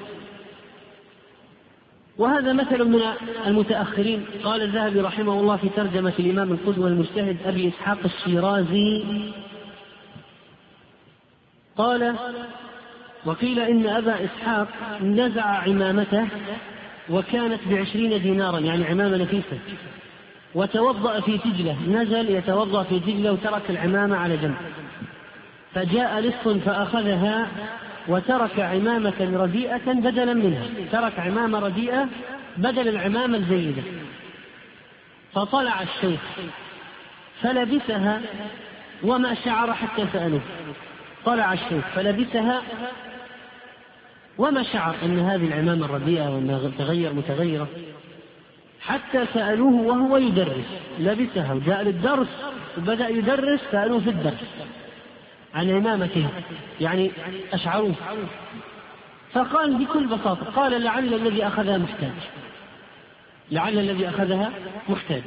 وهذا مثل من المتأخرين. قال الذهبي رحمه الله في ترجمة الإمام القدوة المجتهد أبي إسحاق الشيرازي، قال: وقيل إن أبا إسحاق نزع عمامته وكانت ب20 دينارا، يعني عمامة نفيسة، وتوضأ في دجلة، نزل يتوضأ في دجلة وترك العمامة على جنب، فجاء لص فأخذها وترك عمامة رديئة بدلا منها، ترك عمامة رديئة بدل العمامة الجيدة. فطلع الشيخ فلبسها وما شعر حتى سألوه. طلع الشيخ فلبسها وما شعر أن هذه العمامة الرديئة وأنها متغيرة حتى سألوه وهو يدرس. لبسها وجاء للدرس وبدأ يدرس، سألوه في الدرس عن عمامته، يعني أشعروه، فقال بكل بساطة، قال: لعل الذي أخذها محتاج، لعل الذي أخذها محتاج.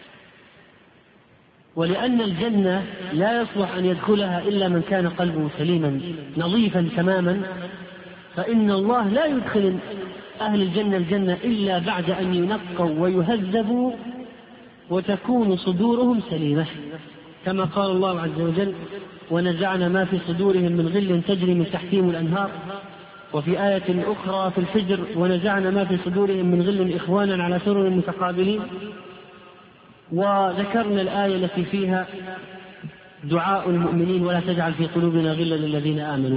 ولأن الجنة لا يصلح أن يدخلها إلا من كان قلبه سليما نظيفا تماما، فإن الله لا يدخل أهل الجنة إلا بعد أن ينقوا ويهذبوا وتكون صدورهم سليمة، كما قال الله عز وجل: ونزعنا ما في صدورهم من غل تجري من تحتهم الأنهار. وفي آية أخرى في الحجر: ونزعنا ما في صدورهم من غل إخوانا على سرر متقابلين. وذكرنا الآية التي فيها دعاء المؤمنين: ولا تجعل في قلوبنا غلا للذين آمنوا.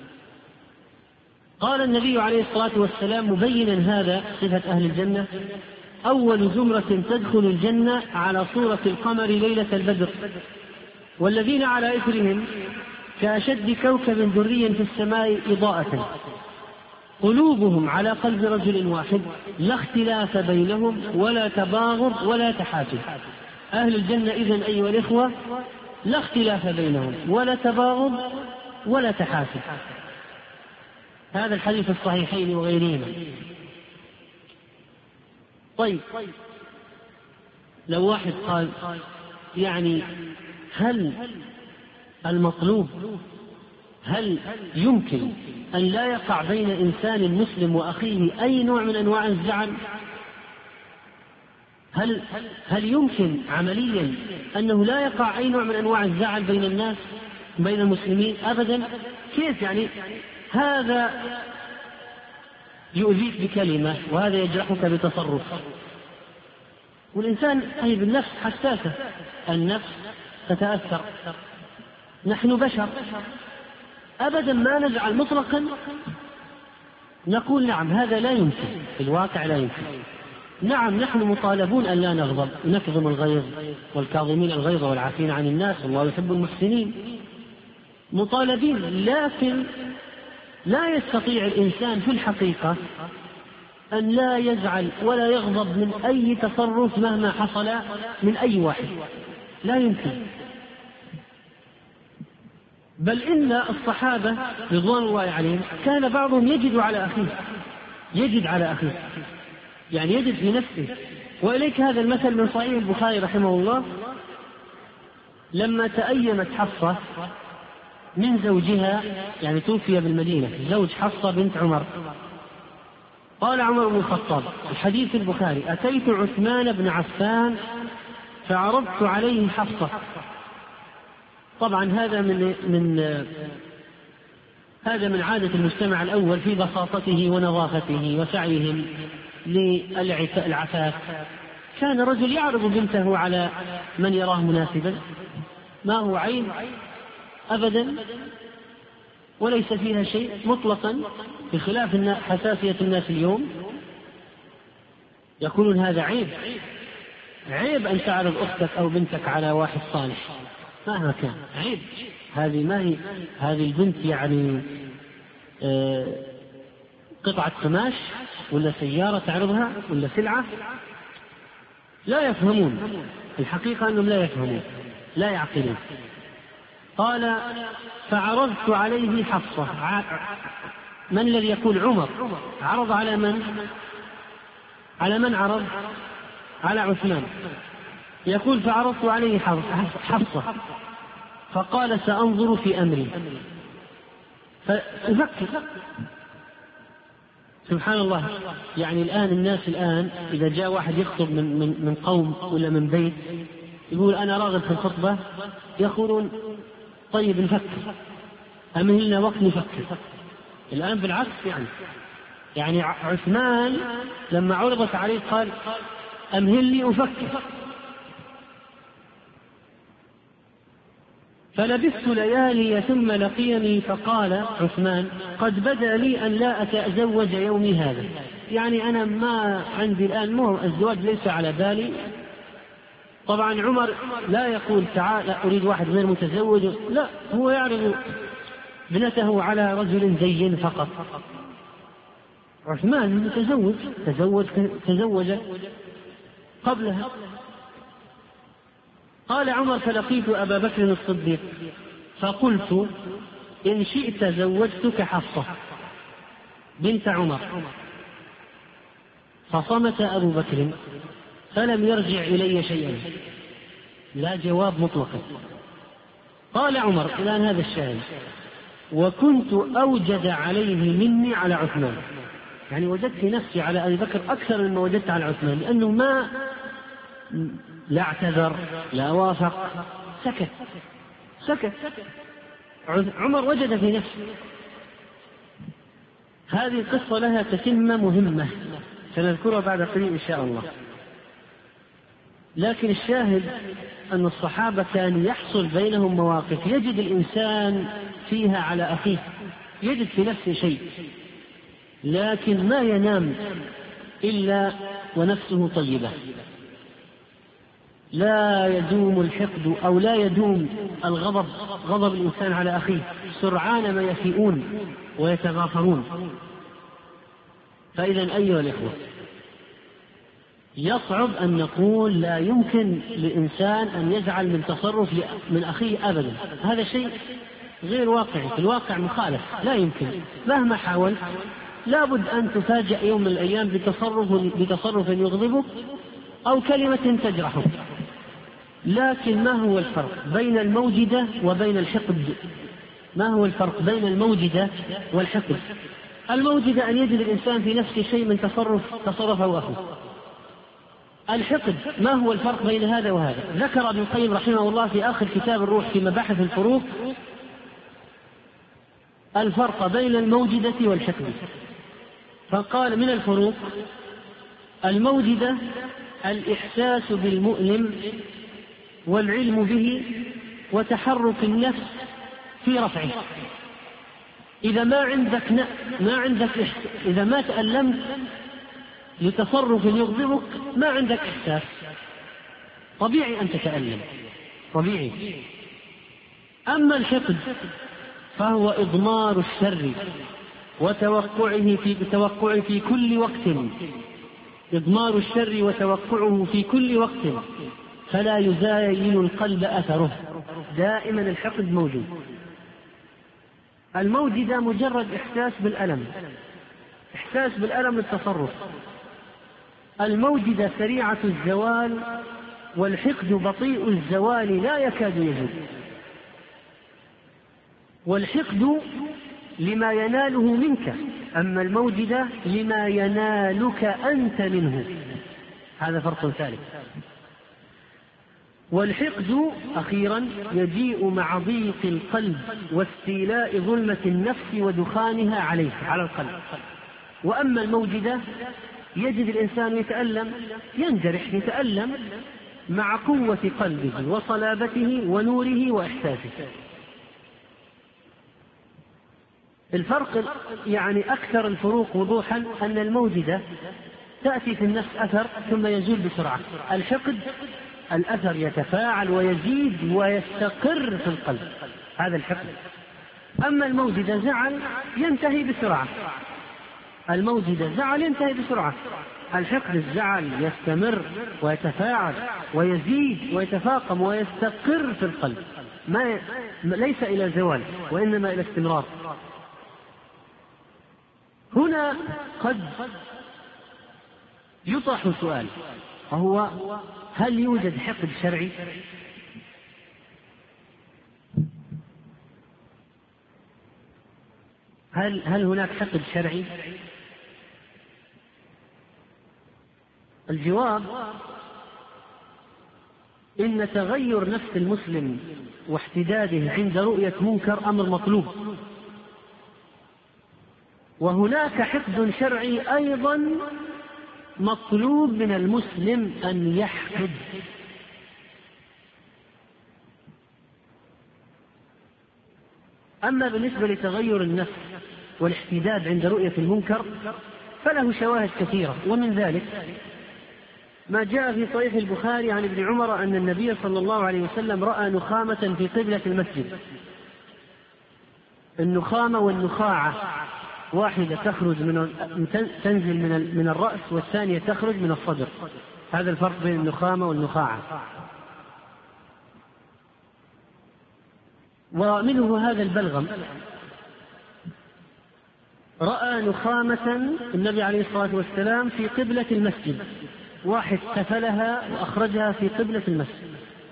قال النبي عليه الصلاة والسلام مبينا هذا صفة أهل الجنة: أول زمرة تدخل الجنة على صورة القمر ليلة البدر، والذين على إثرهم كأشد كوكب دري في السماء إضاءة، قلوبهم على قلب رجل واحد، لا اختلاف بينهم ولا تباغض ولا تحاسد. أهل الجنة إذن أيها الإخوة لا اختلاف بينهم ولا تباغض ولا تحاسد. هذا الحديث الصحيحين وغيرهما. طيب لو واحد قال يعني هل المطلوب، هل يمكن أن لا يقع بين إنسان مسلم وأخيه أي نوع من أنواع الزعل؟ هل يمكن عمليا أنه لا يقع أي نوع من أنواع الزعل بين الناس بين المسلمين؟ أبدا. كيف يعني؟ هذا يؤذيك بكلمة وهذا يجرحك بتصرف. والإنسان طيب النفس حساسة، النفس تتأثر، نحن بشر، أبدا ما نزعل مطلقا. نقول نعم هذا لا يمكن، في الواقع لا يمكن. نعم نحن مطالبون أن لا نغضب، نكظم الغيظ، والكاظمين الغيظ والعافين عن الناس والله يحب المحسنين، مطالبين. لكن لا يستطيع الإنسان في الحقيقة أن لا يزعل ولا يغضب من أي تصرف مهما حصل من أي واحد، لا يمكن. بل إن الصحابة رضوان الله عليهم كان بعضهم يجد على أخيه، يعني يجد في نفسه. وإليك هذا المثل من صحيح البخاري رحمه الله، لما تأيمت حفصة من زوجها، يعني توفي بالمدينة زوج حفصة بنت عمر، قال عمر بن الخطاب، الحديث البخاري: أتيت عثمان بن عفان فعرضت عليه حفصة. طبعا هذا من عادة المجتمع الأول في بساطته ونظافته وسعيهم للعفاف. كان رجل يعرض بنته على من يراه مناسبا، ما هو عيب أبدا، وليس فيها شيء مطلقا، بخلاف حساسية الناس اليوم يقولون هذا عيب أن تعرض أختك أو بنتك على واحد صالح مهما كان، عيب. هذه ما هي هذه البنت يعني قطعة قماش ولا سيارة تعرضها ولا سلعة؟ لا يفهمون الحقيقة، أنهم لا يفهمون، لا يعقلون. قال: فعرضت عليه حفصة. من الذي يقول؟ عمر. عرض على من؟ عرض على عثمان. يقول: فعرضت عليه حفصة فقال: سأنظر في أمري. فأفكر. سبحان الله، يعني الناس الآن إذا جاء واحد يخطب من قوم ولا من بيت يقول أنا راغب في الخطبة، يقولون طيب نفكر، أمهلنا وقت نفكر. الآن بالعكس، يعني عثمان لما عرضت عليه قال أمهلني أفكر. فلبثت ليالي ثم لقيني فقال عثمان: قد بدا لي أن لا أتزوج يومي هذا، يعني أنا ما عندي الآن الزواج ليس على بالي. طبعا عمر لا يقول تعال أريد واحد غير متزوج، لا، هو يعرض ابنته على رجل زين فقط. عثمان متزوج، تزوج قبلها. قال عمر: فلقيت أبا بكر الصديق فقلت: إن شئت زوجتك حفصة بنت عمر. فصمت أبو بكر فلم يرجع إلي شيئا، لا جواب مطلقا. قال عمر: الآن هذا الشاهد: وكنت أوجد عليه مني على عثمان، يعني وجدت نفسي على أبي بكر أكثر مما وجدت على عثمان، لأنه لا اعتذر لا وافق، سكت. عمر وجد في نفسه. هذه القصة لها تتمة مهمة سنذكرها بعد قليل إن شاء الله. لكن الشاهد أن الصحابة كان يحصل بينهم مواقف يجد الإنسان فيها على أخيه، يجد في نفسه شيء، لكن ما ينام إلا ونفسه طيبة. لا يدوم الحقد أو لا يدوم الغضب، غضب الإنسان على أخيه، سرعان ما يفيئون ويتغافرون. فإذا أيها الإخوة، يصعب أن نقول لا يمكن للإنسان أن يزعل من تصرف من أخيه أبدا، هذا شيء غير واقعي، في الواقع مخالف، لا يمكن مهما حاول. لابد أن تفاجأ يوم من الأيام بتصرف يغضبك أو كلمة تجرحك. لكن ما هو الفرق بين الموجدة وبين الحقد؟ ما هو الفرق بين الموجدة والحقد؟ الموجدة أن يجد الإنسان في نفسه شيء من تصرفه أخوه. الحقد ما هو الفرق بين هذا وهذا؟ ذكر ابن القيم رحمه الله في آخر كتاب الروح في مباحث الفروق الفرق بين الموجدة والحقد، فقال من الفروق: الموجدة الإحساس بالمؤلم والعلم به وتحرك النفس في رفعه. إذا إذا ما تألمت لتصرف يغضبك ما عندك إحساس، طبيعي أن تتألم، طبيعي. أما الحقد فهو إضمار الشر وتوقعه في كل وقت، إضمار الشر وتوقعه في كل وقت، فلا يزايل القلب أثره. دائما الحقد موجود. الموجدة مجرد إحساس بالألم، إحساس بالألم للتصرف. الموجدة سريعة الزوال، والحقد بطيء الزوال لا يكاد يزول. والحقد لما يناله منك، أما الموجدة لما ينالك أنت منه. هذا فرق ثالث. والحقد أخيرا يجيء مع ضيق القلب واستيلاء ظلمة النفس ودخانها عليه على القلب. وأما الموجدة يجد الإنسان يتألم، ينجرح، يتألم مع قوة قلبه وصلابته ونوره وإحساسه. الفرق يعني أكثر الفروق وضوحا أن الموجدة تأتي في النفس أثر ثم يزول بسرعة. الحقد الأثر يتفاعل ويزيد ويستقر في القلب، هذا الحقد. أما الموجدة زعل ينتهي بسرعة، الموجدة زعل ينتهي بسرعة. الحقد الزعل يستمر ويتفاعل ويزيد ويتفاقم ويستقر في القلب، ليس إلى زوال وإنما إلى استمرار. هنا قد يطرح سؤال، وهو: هل يوجد حقد شرعي؟ هل هناك حقد شرعي؟ الجواب: إن تغير نفس المسلم واحتداده عند رؤية منكر أمر مطلوب، وهناك حقد شرعي أيضا مطلوب من المسلم أن يحقد. أما بالنسبة لتغير النفس والاحتداد عند رؤية المنكر فله شواهد كثيرة، ومن ذلك ما جاء في صحيح البخاري عن ابن عمر أن النبي صلى الله عليه وسلم رأى نخامة في قبلة المسجد. النخامة والنخاعة واحدة تنزل من الرأس والثانية تخرج من الصدر، هذا الفرق بين النخامة والنخاعة. ومنه هذا البلغم، رأى نخامة النبي عليه الصلاة والسلام في قبلة المسجد، واحد تفلها وأخرجها في قبلة المسجد،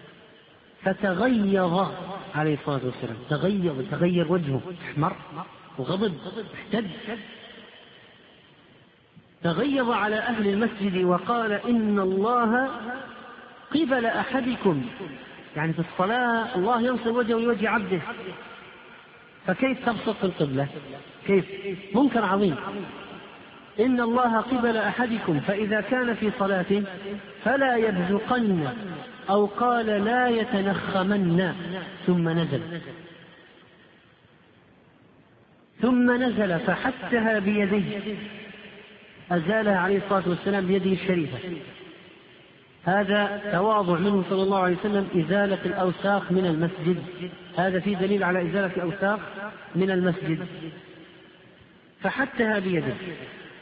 فتغيظ عليه الصلاة والسلام، تغير وجهه، احمر وغضب، احتد، تغيظ على أهل المسجد وقال: إن الله قبل أحدكم، يعني في الصلاة الله ينصب وجهه لوجه عبده، فكيف تبسط القبلة؟ كيف؟ منكر عظيم. إن الله قبل أحدكم فإذا كان في صلاته فلا يبزقن، أو قال لا يتنخمن، ثم نزل فحتها بيديه، أزالها عليه الصلاة والسلام بيده الشريفة. هذا تواضع منه صلى الله عليه وسلم، إزالة الأوساخ من المسجد، هذا فيه دليل على إزالة الأوساخ من المسجد، فحتها بيده.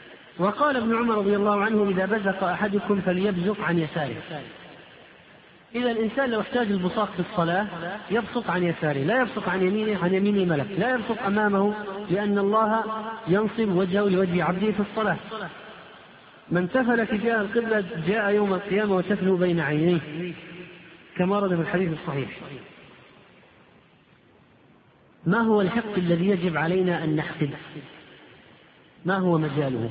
وقال ابن عمر رضي الله عنه: إذا بزق أحدكم فليبزق عن يساره. إذا الإنسان لو احتاج البساط في الصلاة يبسط عن يساره، لا يبسط عن يمينه، عن يمينه ملك، لا يبسط أمامه، لأن الله ينصب وجهه لوجه عبده في الصلاة. من تفل تجاه القبلة جاء يوم القيامة وتفل بين عينيه، كما ورد في الحديث الصحيح. ما هو الحقد الذي يجب علينا أن نحقد؟ ما هو مجاله؟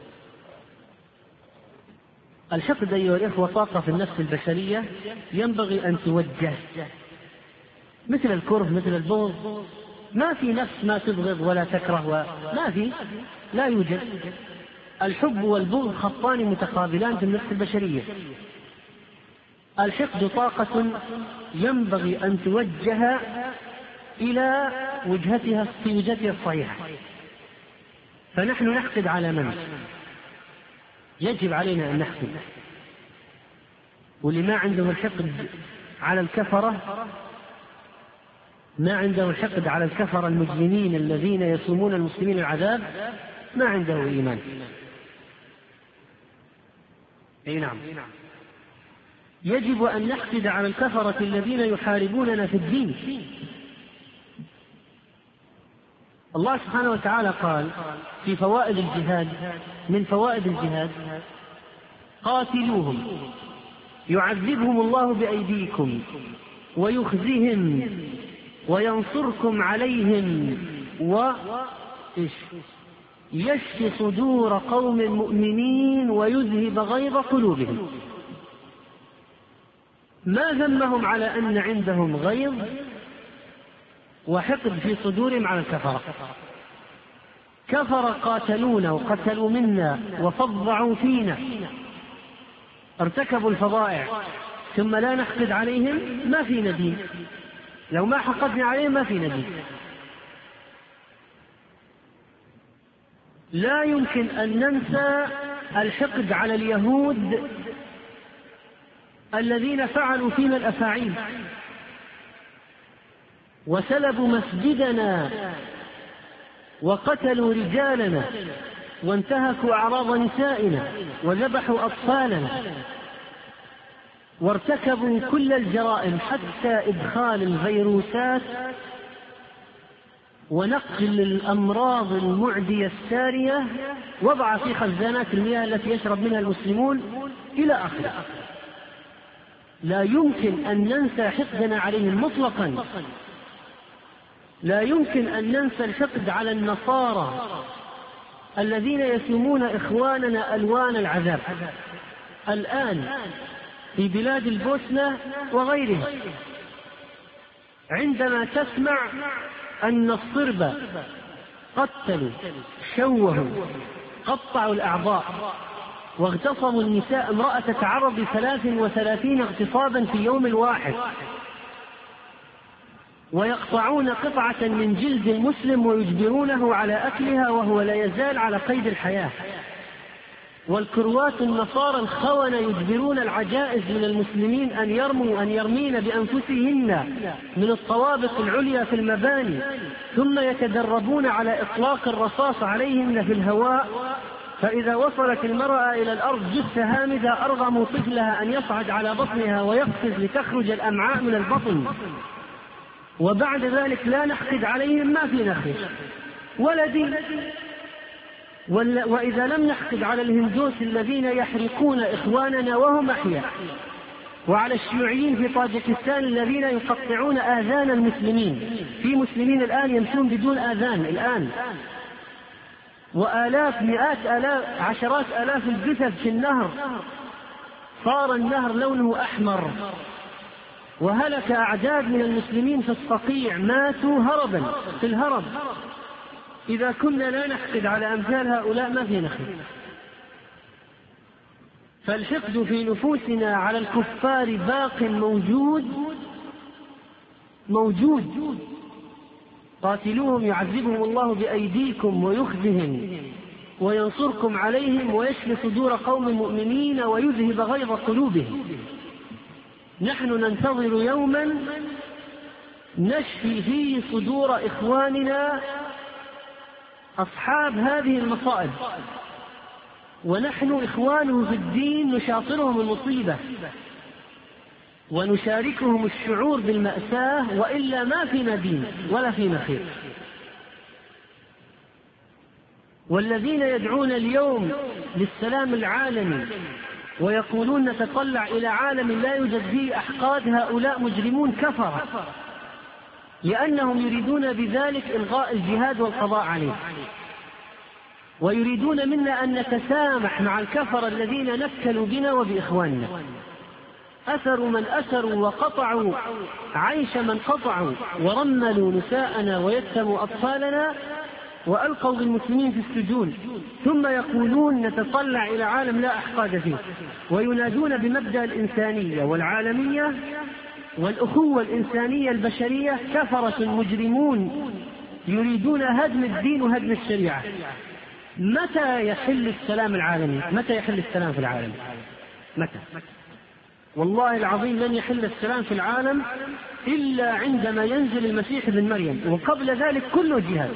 الحقد أيها الإخوة طاقة في النفس البشرية ينبغي أن توجه، مثل الكره، مثل البغض. ما في نفس ما تبغض ولا تكره، ما في، لا يوجد. الحب والبغض خطان متقابلان في النفس البشرية. الحقد طاقة ينبغي أن توجه إلى وجهتها في وجهتها الصحيحة. فنحن نحقد على من؟ يجب علينا أن نحقد. واللي ما عنده الحقد على الكفرة، ما عنده الحقد على الكفرة المجرمين الذين يصومون المسلمين العذاب، ما عنده إيمان. أي نعم. يجب أن نحقد على الكفرة الذين يحاربوننا في الدين. الله سبحانه وتعالى قال في فوائد الجهاد، من فوائد الجهاد: قاتلوهم يعذبهم الله بأيديكم ويخزهم وينصركم عليهم ويشفي صدور قوم مؤمنين ويذهب غيظ قلوبهم. ما ذمهم على أن عندهم غيظ وحقد في صدورهم على الكفرة. كفر قاتلونا وقتلوا منا وفضعوا فينا، ارتكبوا الفظائع، ثم لا نحقد عليهم، ما في ندين. لو ما حقدنا عليهم ما في ندين. لا يمكن أن ننسى الحقد على اليهود الذين فعلوا فينا الأفاعيل وسلبوا مسجدنا وقتلوا رجالنا وانتهكوا أعراض نسائنا وذبحوا أطفالنا وارتكبوا كل الجرائم، حتى إدخال الفيروسات ونقل الأمراض المعدية السارية، وضع في خزانات المياه التي يشرب منها المسلمون إلى آخره. لا يمكن أن ننسى حقدنا عليهم مطلقا. لا يمكن أن ننسى الحقد على النصارى الذين يسمون إخواننا ألوان العذاب الآن في بلاد البوسنة وغيرها. عندما تسمع أن الصربة قتلوا، شوهوا، قطعوا الأعضاء واغتصبوا النساء، امرأة تتعرض ل33 اغتصابا في يوم واحد، ويقطعون قطعة من جلد المسلم ويجبرونه على أكلها وهو لا يزال على قيد الحياة. والكروات النصارى الخونة يجبرون العجائز من المسلمين أن يرمين بأنفسهن من الطوابق العليا في المباني، ثم يتدربون على إطلاق الرصاص عليهن في الهواء، فإذا وصلت المرأة إلى الأرض جثة هامدة أرغموا طفلها أن يصعد على بطنها ويقفز لتخرج الأمعاء من البطن. وبعد ذلك لا نحقد عليهم، ما في نخل ولا دين. وإذا لم نحقد على الهندوس الذين يحرقون إخواننا وهم أحياء، وعلى الشيوعيين في طاجكستان الذين يقطعون آذان المسلمين، في مسلمين الآن يمشون بدون آذان الآن، وآلاف، مئات آلاف، عشرات آلاف الجثث في النهر، صار النهر لونه أحمر، وهلك أعداد من المسلمين في الصقيع، ماتوا هربا في الهرب. إذا كنا لا نحقد على أمثال هؤلاء ما في نخل. فالحقد في نفوسنا على الكفار باق موجود. قاتلوهم يعذبهم الله بأيديكم ويخزهم وينصركم عليهم ويشفي صدور قوم مؤمنين ويذهب غيظ قلوبهم. نحن ننتظر يوما نشفي فيه صدور إخواننا أصحاب هذه المصائب، ونحن إخوانه في الدين نشاطرهم المصيبة. ونشاركهم الشعور بالمأساة، وإلا ما فينا دين ولا فينا خير. والذين يدعون اليوم للسلام العالمي ويقولون نتطلع إلى عالم لا يوجد فيه أحقاد، هؤلاء مجرمون كفرة، لأنهم يريدون بذلك إلغاء الجهاد والقضاء عليه، ويريدون منا أن نتسامح مع الكفرة الذين نكلوا بنا وبإخواننا، أثروا من أثروا وقطعوا عيش من قطعوا، ورملوا نساءنا ويتموا أطفالنا وألقوا بالمسلمين في السجون، ثم يقولون نتطلع إلى عالم لا أحقاد فيه، وينادون بمبدأ الإنسانية والعالمية والأخوة الإنسانية البشرية. كفرة مجرمون يريدون هدم الدين وهدم الشريعة. متى يحل السلام العالمي؟ متى يحل السلام في العالم؟ متى؟ والله العظيم لن يحل السلام في العالم إلا عندما ينزل المسيح ابن مريم، وقبل ذلك كله جهاد.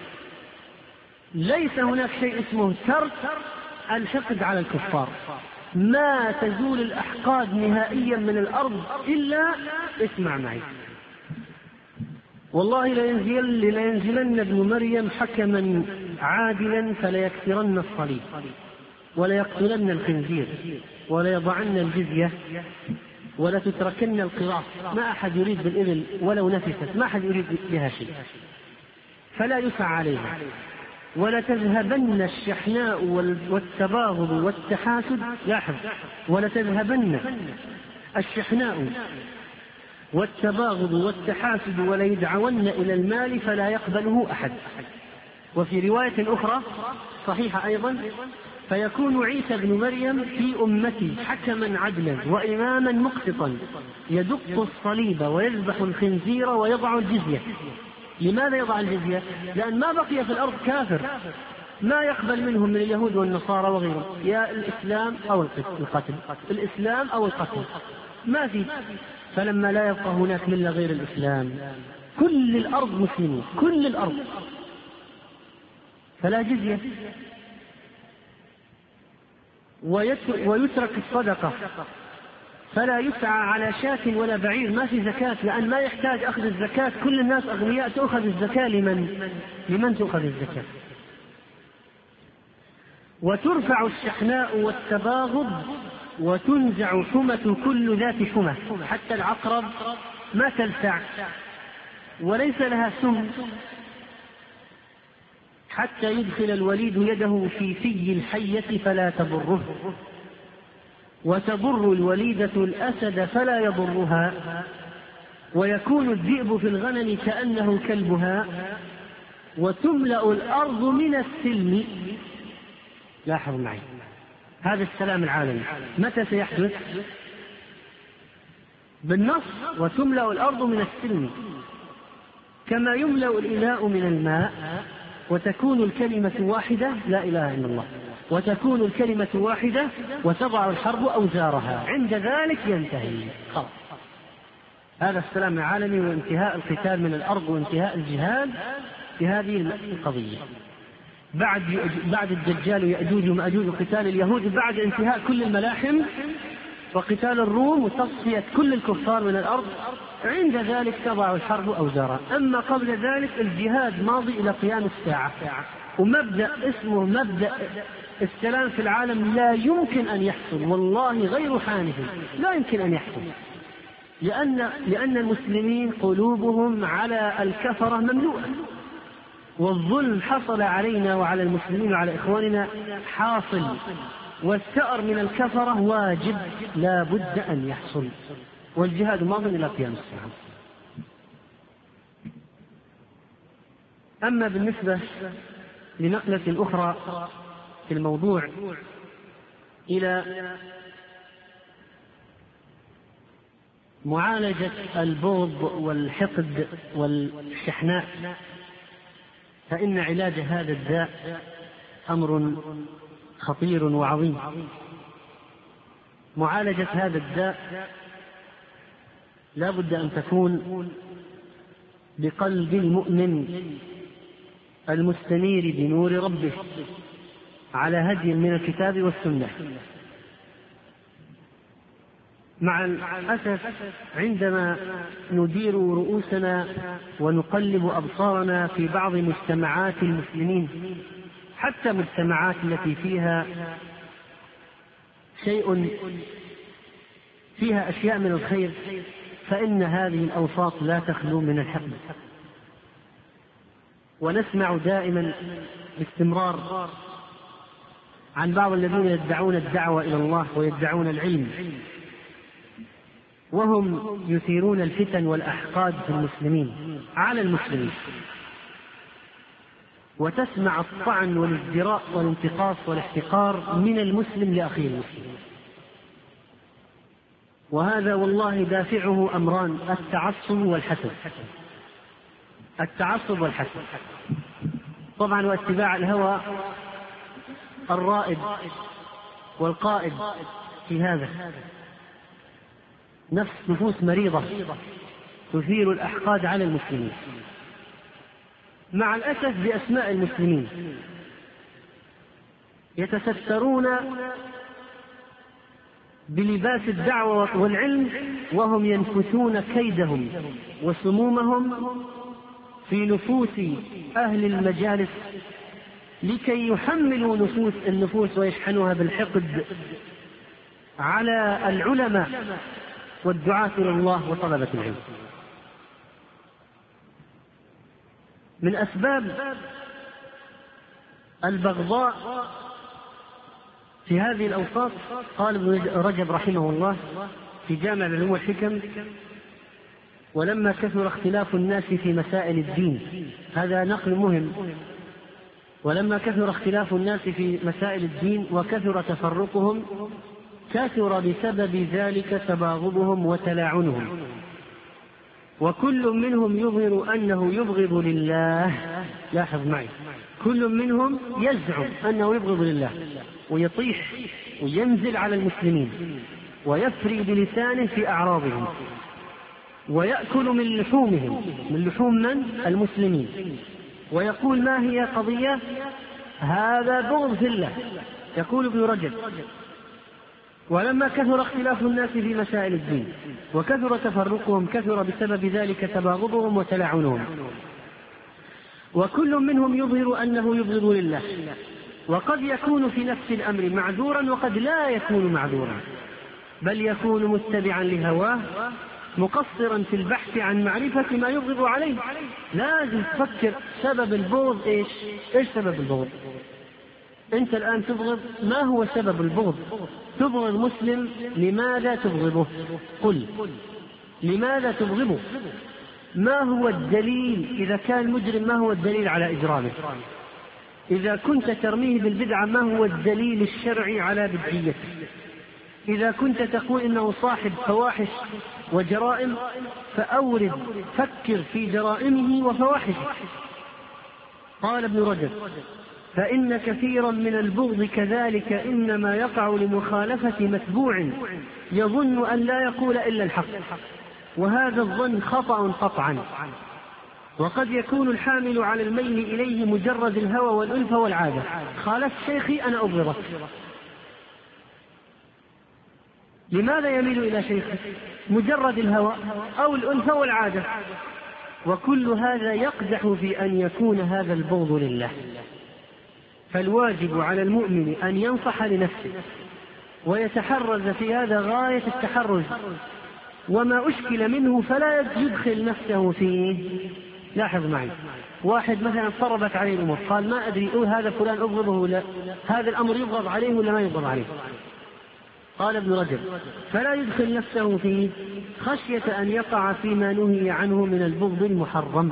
ليس هناك شيء اسمه ترك الحقد على الكفار. ما تزول الأحقاد نهائيا من الأرض إلا، اسمع معي، والله لينزلن ابن مريم حكما عادلا فليكسرن الصليب وليقتلن الخنزير وليضعن الجزية ولتتركن القراص. ما أحد يريد بالإبل ولو نفست، ما أحد يريد بها شيء، فلا يسعى عليها. ولتذهبن الشحناء والتباغض والتحاسد. لاحظ، ولتذهبن الشحناء والتباغض والتحاسد وليدعون إلى المال فلا يقبله أحد. وفي رواية أخرى صحيحة أيضا: فيكون عيسى بن مريم في أمتي حكما عدلا وإماما مقسطا يدق الصليب ويذبح الخنزير ويضع الجزية. لماذا يضع الجزية؟ لأن ما بقي في الأرض كافر ما يقبل منهم من اليهود والنصارى وغيرهم، يا الإسلام أو القتل، الإسلام أو القتل، ما في. فلما لا يبقى هناك ملة غير الإسلام، كل الأرض مسلمين، كل الأرض، فلا جزية. ويترك الصدقة، فلا يسعى على شاة ولا بعير، ما في زكاة، لأن ما يحتاج أخذ الزكاة، كل الناس أغنياء، تأخذ الزكاة لمن تأخذ الزكاة. وترفع الشحناء والتباغض وتنزع حمة كل ذات حمة، حتى العقرب ما تلسع وليس لها سم، حتى يدخل الوليد يده في الحية فلا تضره، وتضر الوليدة الأسد فلا يضرها، ويكون الذئب في الغنم كأنه كلبها، وتملأ الأرض من السلم. لاحظ معي، هذا السلام العالمي متى سيحدث؟ بالنص: وتملأ الأرض من السلم كما يملأ الإناء من الماء، وتكون الكلمة واحدة، لا إله إلا الله، وتكون الكلمة واحدة وتضع الحرب أوزارها، عند ذلك ينتهي خلاص. هذا السلام العالمي وانتهاء القتال من الأرض وانتهاء الجهاد في هذه القضية. بعد الدجال ويأجوج ومأجوج وقتال اليهود، بعد انتهاء كل الملاحم وقتال الروم وتصفية كل الكفار من الأرض، عند ذلك تضع الحرب أوزارها. أما قبل ذلك الجهاد ماضي إلى قيام الساعة. ومبدأ اسمه مبدأ السلام في العالم لا يمكن أن يحصل، والله غير حانف، لا يمكن أن يحصل، لأن المسلمين قلوبهم على الكفرة مملوءة، والظلم حصل علينا وعلى المسلمين وعلى إخواننا حاصل، والثأر من الكفرة واجب لا بد أن يحصل، والجهاد ماض إلى قيام الساعة. أما بالنسبة لنقلة أخرى في الموضوع إلى معالجة البغض والحقد والشحناء، فإن علاج هذا الداء أمر خطير وعظيم. معالجة هذا الداء لا بد أن تكون بقلب المؤمن المستنير بنور ربه على هدي من الكتاب والسنة. مع الأسف عندما ندير رؤوسنا ونقلب أبصارنا في بعض مجتمعات المسلمين، حتى مجتمعات التي فيها فيها أشياء من الخير، فإن هذه الأوساط لا تخلو من الحقد. ونسمع دائما باستمرار عن بعض الذين يدعون الدعوة إلى الله ويدعون العلم، وهم يثيرون الفتن والأحقاد في المسلمين على المسلمين، وتسمع الطعن والازدراء والانتقاص والاحتقار من المسلم لأخيه المسلم. وهذا والله دافعه أمران: التعصب والحسد. التعصب والحسد طبعا، واتباع الهوى الرائد والقائد في هذا، نفوس مريضة تثير الأحقاد على المسلمين، مع الأسف بأسماء المسلمين، يتسترون بلباس الدعوة والعلم وهم ينفثون كيدهم وسمومهم في نفوس أهل المجالس لكي يحملوا النفوس ويشحنوها بالحقد على العلماء والدعاة إلى الله وطلبة العلم. من أسباب البغضاء في هذه الأوساط قال ابن رجب رحمه الله في جامع العلوم والحكم: ولما كثر اختلاف الناس في مسائل الدين، هذا نقل مهم، ولما كثر اختلاف الناس في مسائل الدين وكثر تفرقهم، كثر بسبب ذلك تباغضهم وتلاعنهم، وكل منهم يظهر أنه يبغض لله. لاحظ معي، كل منهم يزعم أنه يبغض لله، ويطيح وينزل على المسلمين ويفري بلسانه في أعراضهم، ويأكل من لحومهم، من لحوم من؟ المسلمين، ويقول: ما هي قضية؟ هذا بغض في الله. يقول ابن رجب: ولما كثر اختلاف الناس في مسائل الدين وكثر تفرقهم، كثر بسبب ذلك تباغضهم وتلاعنهم، وكل منهم يظهر أنه يبغض لله، وقد يكون في نفس الأمر معذورا وقد لا يكون معذورا، بل يكون متبعا لهواه مقصرا في البحث عن معرفة ما يبغض عليه. لازم تفكر سبب البغض إيش سبب البغض؟ أنت الآن تبغض، ما هو سبب البغض؟ تبغض مسلم، لماذا تبغضه؟ قل لماذا تبغضه؟ ما هو الدليل؟ إذا كان مجرم ما هو الدليل على إجرامه؟ إذا كنت ترميه بالبدعة ما هو الدليل الشرعي على بدعيته؟ إذا كنت تقول إنه صاحب فواحش وجرائم فأورد، فكر في جرائمه وفواحشه. قال ابن رجب: فإن كثيرا من البغض كذلك إنما يقع لمخالفة متبوع يظن أن لا يقول إلا الحق، وهذا الظن خطأ قطعا، وقد يكون الحامل على الميل إليه مجرد الهوى والألفة والعادة. خالف شيخي أنا أبغضك. لماذا يميل إلى شيخه؟ مجرد الهوى أو الألفة والعادة، وكل هذا يقدح في أن يكون هذا البغض لله. فالواجب على المؤمن أن ينصح لنفسه ويتحرز في هذا غاية التحرز، وما أشكل منه فلا يدخل نفسه فيه. لاحظ معي، واحد مثلا صربت عليه الأمور، قال ما أدري هذا فلان أبغضه ولا هذا الأمر يبغض عليه ولا ما يبغض عليه. قال ابن رجب: فلا يدخل نفسه فيه خشية أن يقع فيما نهي عنه من البغض المحرم.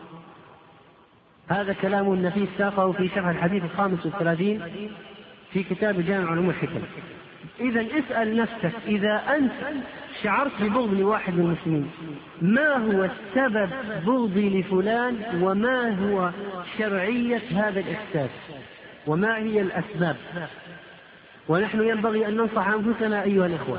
هذا كلام النفيس ساقه في شرح الحديث 35 في كتاب جامع العلوم والحكم. إذا اسأل نفسك، إذا أنت شعرت ببغض لواحد من المسلمين، ما هو السبب بغضي لفلان، وما هو شرعية هذا الإحساس، وما هي الأسباب؟ ونحن ينبغي أن ننصح أنفسنا أيها الإخوة،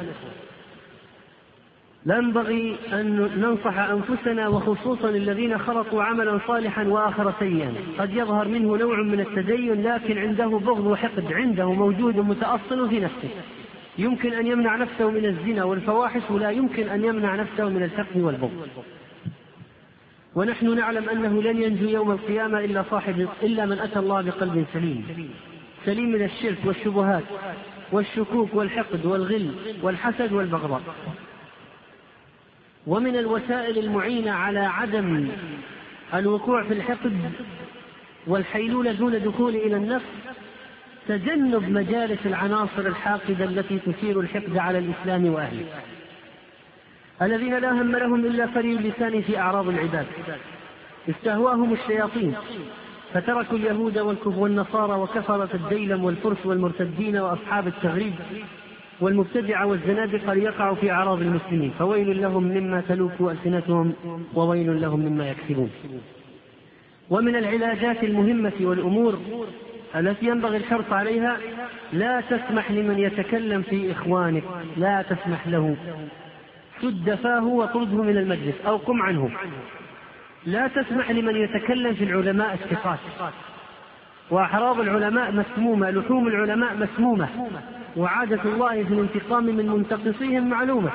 ينبغي أن ننصح أنفسنا، وخصوصا الذين خلطوا عملا صالحا وآخر سيئا، قد يظهر منه نوع من التدين لكن عنده بغض وحقد، عنده موجود متأصل في نفسه. يمكن أن يمنع نفسه من الزنا والفواحش، ولا يمكن أن يمنع نفسه من الحقد والبغض. ونحن نعلم أنه لن ينجو يوم القيامة إلا من أتى الله بقلب سليم من الشرك والشبهات والشكوك والحقد والغل والحسد والبغضاء. ومن الوسائل المعينة على عدم الوقوع في الحقد والحيلولة دون دخول إلى النفس تجنب مجالس العناصر الحاقدة التي تثير الحقد على الإسلام وأهله، الذين لا هم لهم إلا فري اللسان في أعراض العباد. استهواهم الشياطين فتركوا اليهود والنصارى وكفرة الديلم والفرس والمرتدين وأصحاب التغريب والمبتدعة والزنادقة ليقعوا في أعراض المسلمين، فويل لهم مما تلوك ألسنتهم وويل لهم مما يكسبون. ومن العلاجات المهمة والأمور التي ينبغي الحرص عليها: لا تسمح لمن يتكلم في إخوانك، لا تسمح له، سد فاه وطرده من المجلس أو قم عنه. لا تسمح لمن يتكلم في العلماء الثقات، وأحراض العلماء مسمومة، لحوم العلماء مسمومة، وعادة الله في الانتقام من منتقصيهم معلومة.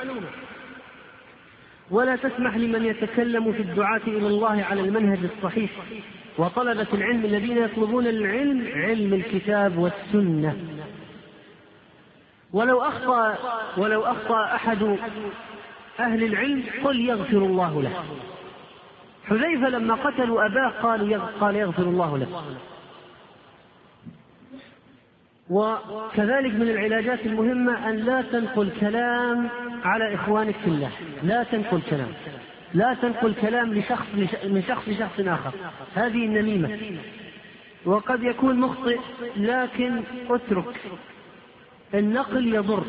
ولا تسمح لمن يتكلم في الدعاة إلى الله على المنهج الصحيح وطلبة العلم الذين يطلبون العلم علم الكتاب والسنة. ولو أخطأ أحد أهل العلم قل يغفر الله له. حذيفة لما قتلوا أباه قال يغفر الله له. وكذلك من العلاجات المهمة أن لا تنقل كلام على إخوانك في الله، لا تنقل كلام من شخص آخر، هذه النميمة. وقد يكون مخطئ لكن اترك، النقل يضر.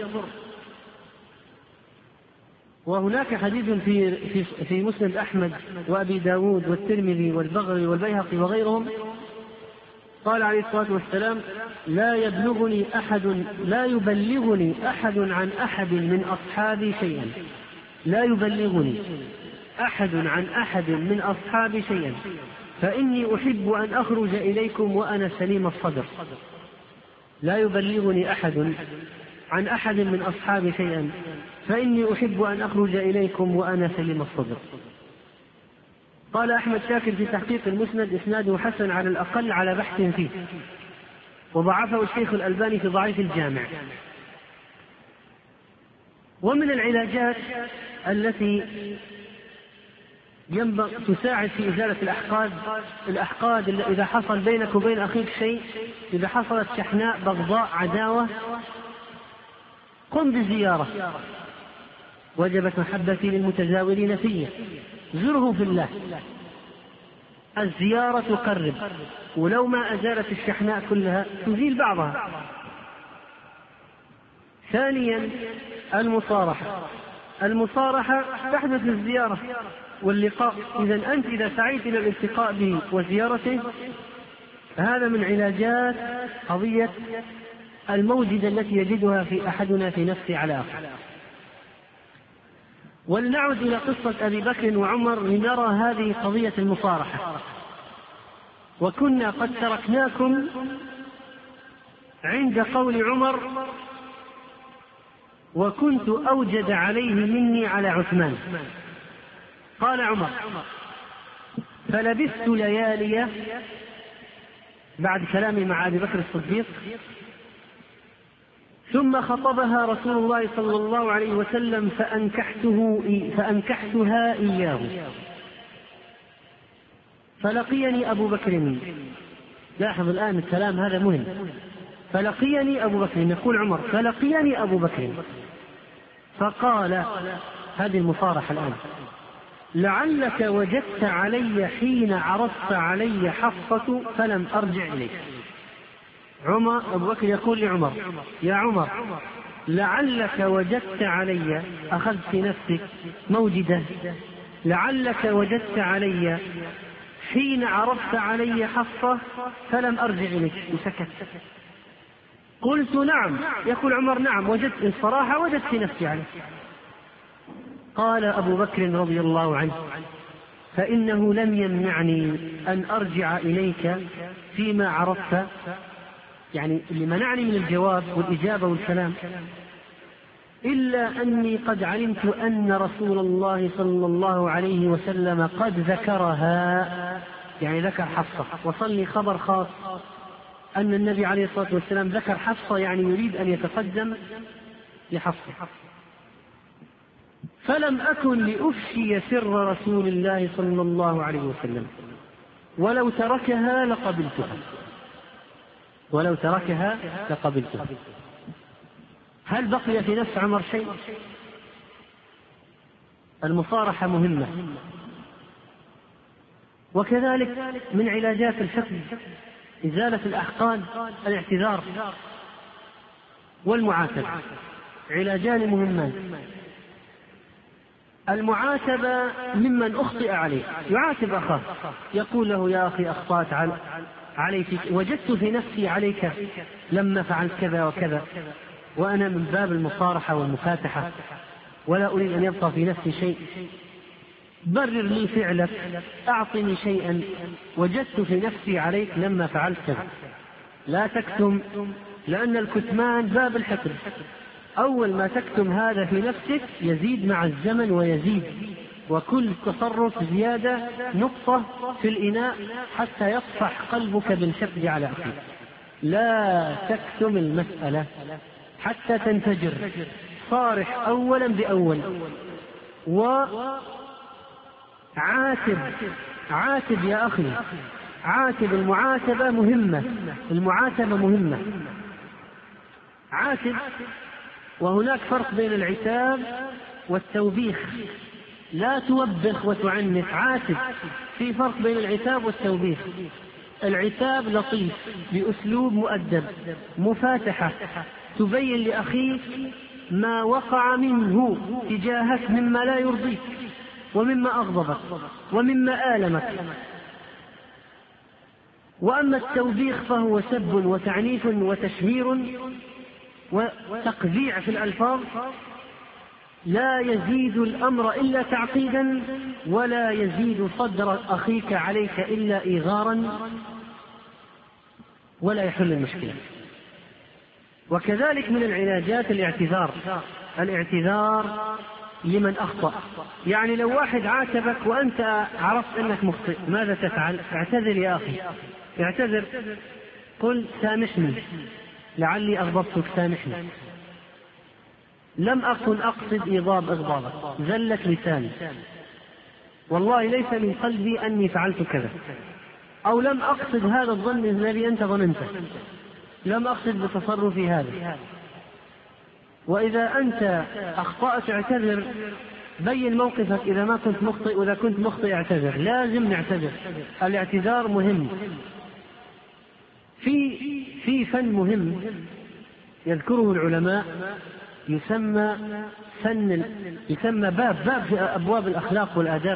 وهناك حديث في مسند أحمد وأبي داود والترمذي والبغوي والبيهقي وغيرهم، قال عليه الصلاة والسلام: لا يبلغني أحد عن أحد من أصحابي شيئا فإني أحب أن أخرج إليكم وأنا سليم الصدر. لا يبلغني أحد عن أحد من أصحابي شيئا فإني أحب أن أخرج إليكم وأنا سليم الصدر. قال أحمد شاكر في تحقيق المسند: إسناده حسن على الأقل على بحث فيه، وضعفه الشيخ الألباني في ضعيف الجامع. ومن العلاجات التي ينبغي تساعد في إزالة الأحقاد إذا حصل بينك وبين أخيك شيء، إذا حصلت شحناء، بغضاء، عداوة، قم بزيارة. وجبت محبتي للمتزاورين فيه، زره في الله. الزيارة تقرب، ولو ما أزالت الشحناء كلها تزيل بعضها. ثانيا المصارحة تحدث للزيارة واللقاء. إذا سعيت إلى الالتقاء به وزيارته، هذا من علاجات قضية الموجدة التي يجدها في أحدنا في نفسه على آخر. ولنعد إلى قصة أبي بكر وعمر لنرى هذه قضية المصارحة. وكنا قد تركناكم عند قول عمر: وكنت أوجد عليه مني على عثمان. قال عمر: فلبثت ليالي، بعد كلامي مع أبي بكر الصديق، ثم خطبها رسول الله صلى الله عليه وسلم فأنكحتها إياه. فلقيني أبو بكر، لاحظ الآن الكلام هذا مهم، فلقيني أبو بكر، يقول عمر: فلقيني أبو بكر فقال، هذه المصارحة الآن: لعلك وجدت علي حين عرضت علي حفصة فلم أرجع إليك. أبو بكر يقول لعمر: يا عمر، لعلك وجدت علي، أخذت في نفسك موجدة، لعلك وجدت علي حين عرضت علي حفصة فلم أرجع إليك. وسكت. قلت: نعم. يقول عمر: نعم، وجدت الصراحة، وجدت في نفسي عليه. قال أبو بكر رضي الله عنه: فإنه لم يمنعني أن أرجع إليك فيما عرفت، يعني اللي منعني من الجواب والإجابة والكلام إلا أني قد علمت أن رسول الله صلى الله عليه وسلم قد ذكرها، يعني ذكر حفصة، وصلني خبر خاص أن النبي عليه الصلاة والسلام ذكر حفصة، يعني يريد أن يتقدم لحفصة. فلم أكن لأفشي سر رسول الله صلى الله عليه وسلم، ولو تركها لقبلتها. هل بقي في نفس عمر شيء؟ المصارحة مهمة. وكذلك من علاجات الحقد إزالة الأحقاد الاعتذار والمعاتبة، علاجان مهمان. المعاتبة ممن أخطئ عليه، يعاتب أخاه، يقول له: يا أخي أخطأت عليك، وجدت في نفسي عليك لما فعلت كذا وكذا، وأنا من باب المصارحة والمفاتحة ولا أريد أن يبقى في نفسي شيء، برر لي فعلك، أعطني شيئا وجدت في نفسي عليك لما فعلت كذا. لا تكتم، لأن الكتمان باب الحقد. أول ما تكتم هذا في نفسك يزيد مع الزمن ويزيد، وكل تصرف زيادة نقطة في الإناء حتى يصفح قلبك بالحقد على أخيك. لا تكتم المسألة حتى تنفجر، صارح أولا بأول، عاتب يا أخي، عاتب. المعاتبة مهمة، عاتب. وهناك فرق بين العتاب والتوبيخ، لا توبخ وتعنف، عاتب. في فرق بين العتاب والتوبيخ. العتاب لطيف بأسلوب مؤدب، مفاتحة، تبين لأخيك ما وقع منه تجاهك مما لا يرضيك ومما أغضبك ومما آلمك. وأما التوبيخ فهو سب وتعنيف وتشهير وتقذيع في الألفاظ، لا يزيد الأمر إلا تعقيدا، ولا يزيد صدر أخيك عليك إلا إيغارا، ولا يحل المشكلة. وكذلك من العلاجات الاعتذار لمن أخطأ. يعني لو واحد عاتبك وأنت عرفت أنك مخطئ، ماذا تفعل؟ اعتذر يا أخي، اعتذر، قل: سامحني، لعلي أغضبتك، سامحني، لم أكن أقصد إيضاب إغضابك، زلت لساني، والله ليس من قلبي أني فعلت كذا، أو لم أقصد هذا الظن الذي أنت ظننته، لم أقصد بتصرفي هذا. وإذا أنت أخطأت اعتذر، بين موقفك إذا ما كنت مخطئ، وإذا كنت مخطئ اعتذر، لازم نعتذر. الاعتذار مهم. في فن مهم يذكره العلماء، يسمى باب في أبواب الأخلاق والآداب،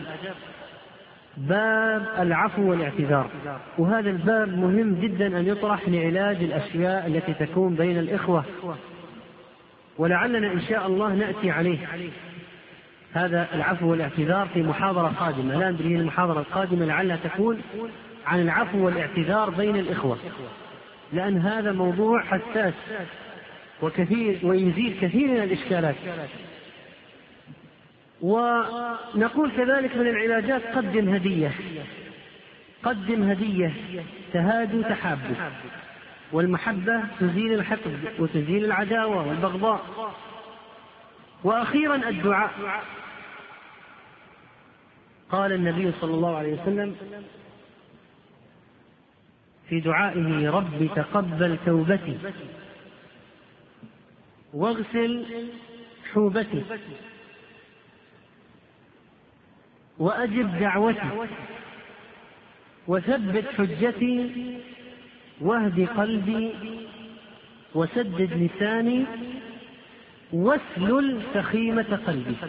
باب العفو والاعتذار. وهذا الباب مهم جدا أن يطرح لعلاج الأشياء التي تكون بين الإخوة، ولعلنا إن شاء الله نأتي عليه هذا العفو والاعتذار في محاضرة قادمة. لا ندري المحاضرة القادمة لعلها تكون عن العفو والاعتذار بين الإخوة، لأن هذا موضوع حساس وكثير ويزيل كثير من الإشكالات. ونقول كذلك من العلاجات: قدم هدية تهادوا تحابوا، والمحبة تزيل الحقد وتزيل العداوة والبغضاء. وأخيرا الدعاء. قال النبي صلى الله عليه وسلم في دعائه: رب تقبل توبتي واغسل حوبتي وأجب دعوتي وثبت حجتي واهد قلبي وسدد لساني واسلل سخيمة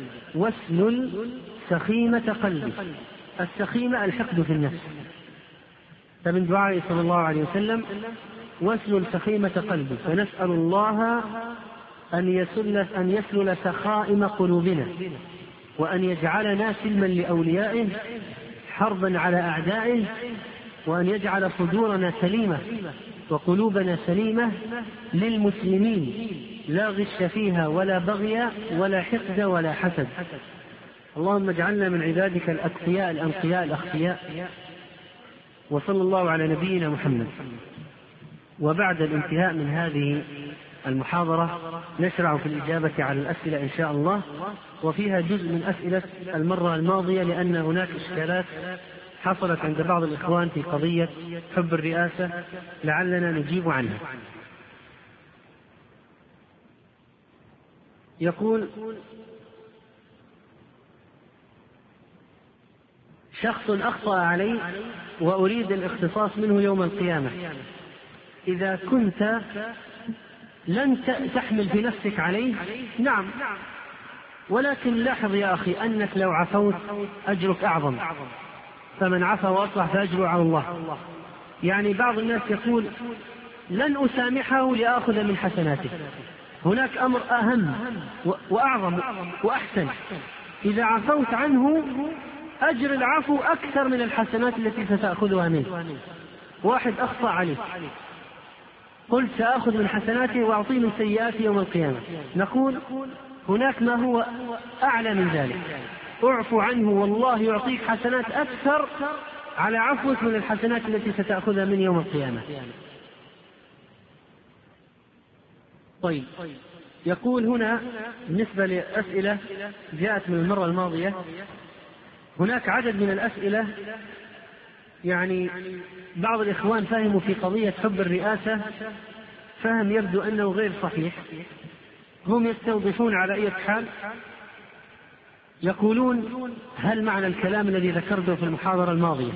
قلبي. السخيمة الحقد في النفس. فمن دعائه صلى الله عليه وسلم: واسلل سخيمة قلبي. فنسأل الله أن يسلل سخائم قلوبنا، وأن يجعلنا سلما لأوليائه حربا على أعدائه، وأن يجعل صدورنا سليمة وقلوبنا سليمة للمسلمين لا غش فيها ولا بغي ولا حقد ولا حسد. اللهم اجعلنا من عبادك الأتقياء الأنقياء الأخفياء. وصلى الله على نبينا محمد. وبعد الانتهاء من هذه المحاضرة نشرع في الإجابة على الأسئلة إن شاء الله، وفيها جزء من أسئلة المرة الماضية لأن هناك إشكالات حصلت عند بعض الإخوان في قضية حب الرئاسة لعلنا نجيب عنها. يقول: شخص أخطأ علي وأريد الاختصاص منه يوم القيامة، إذا كنت لن تحمل في نفسك عليه نعم، ولكن لاحظ يا أخي أنك لو عفوت أجرك أعظم، فمن عفا وأصلح فأجره على الله. يعني بعض الناس يقول لن أسامحه لآخذ من حسناته، هناك أمر أهم وأعظم وأحسن، إذا عفوت عنه أجر العفو أكثر من الحسنات التي ستأخذها منه. واحد أخطأ عليك، قلت سأخذ من حسناته وأعطيه من سيئاته يوم القيامة، نقول هناك ما هو أعلى من ذلك، اعفو عنه والله يعطيك حسنات أكثر على عفوك من الحسنات التي ستأخذها من يوم القيامة. طيب، يقول هنا بالنسبة لأسئلة جاءت من المرة الماضية، هناك عدد من الأسئلة يعني بعض الإخوان فهموا في قضية حب الرئاسة فهم يبدو أنه غير صحيح. هم يستوضحون على أي حال، يقولون: هل معنى الكلام الذي ذكرته في المحاضرة الماضية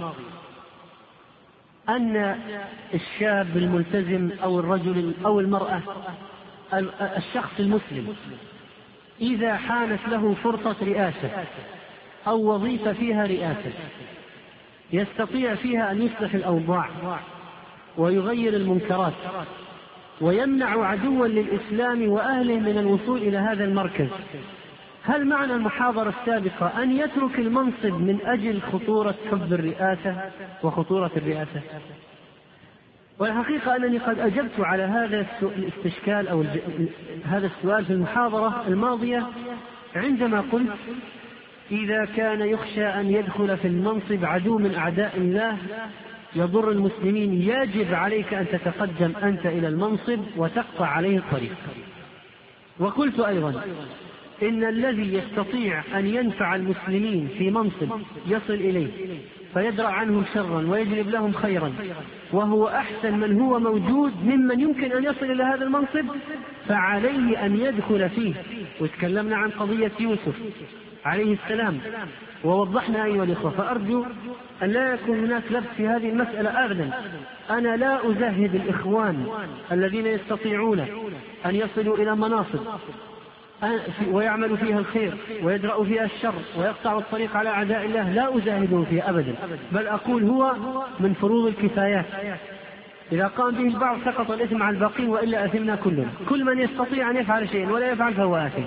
أن الشاب الملتزم أو الرجل أو المرأة الشخص المسلم إذا حانت له فرصة رئاسة أو وظيفة فيها رئاسة يستطيع فيها أن يصلح الأوضاع ويغير المنكرات ويمنع عدوا للإسلام وأهله من الوصول إلى هذا المركز، هل معنى المحاضرة السابقة أن يترك المنصب من أجل خطورة حب الرئاسة وخطورة الرئاسة؟ والحقيقة أنني قد أجبت على هذا الاستشكال أو هذا السؤال في المحاضرة الماضية عندما قلت: إذا كان يخشى أن يدخل في المنصب عدو من أعداء الله يضر المسلمين يجب عليك أن تتقدم أنت إلى المنصب وتقطع عليه الطريق. وقلت أيضا إن الذي يستطيع أن ينفع المسلمين في منصب يصل إليه فيدرأ عنهم شرا ويجلب لهم خيرا وهو أحسن من هو موجود ممن يمكن أن يصل إلى هذا المنصب فعليه أن يدخل فيه. وتكلمنا عن قضية يوسف عليه السلام ووضحنا أيها الإخوة، فأرجو أن لا يكون هناك لبس في هذه المسألة أبدا. أنا لا أزهد الإخوان الذين يستطيعون أن يصلوا إلى مناصب ويعمل فيها الخير ويدرأ فيها الشر ويقطع الطريق على أعداء الله، لا أزاهده فيها أبدا، بل أقول هو من فروض الكفايات، إذا قام به البعض سقط الإثم على الباقين وإلا أثمنا كلنا. كل من يستطيع أن يفعل شيئا ولا يفعل فهو آثم.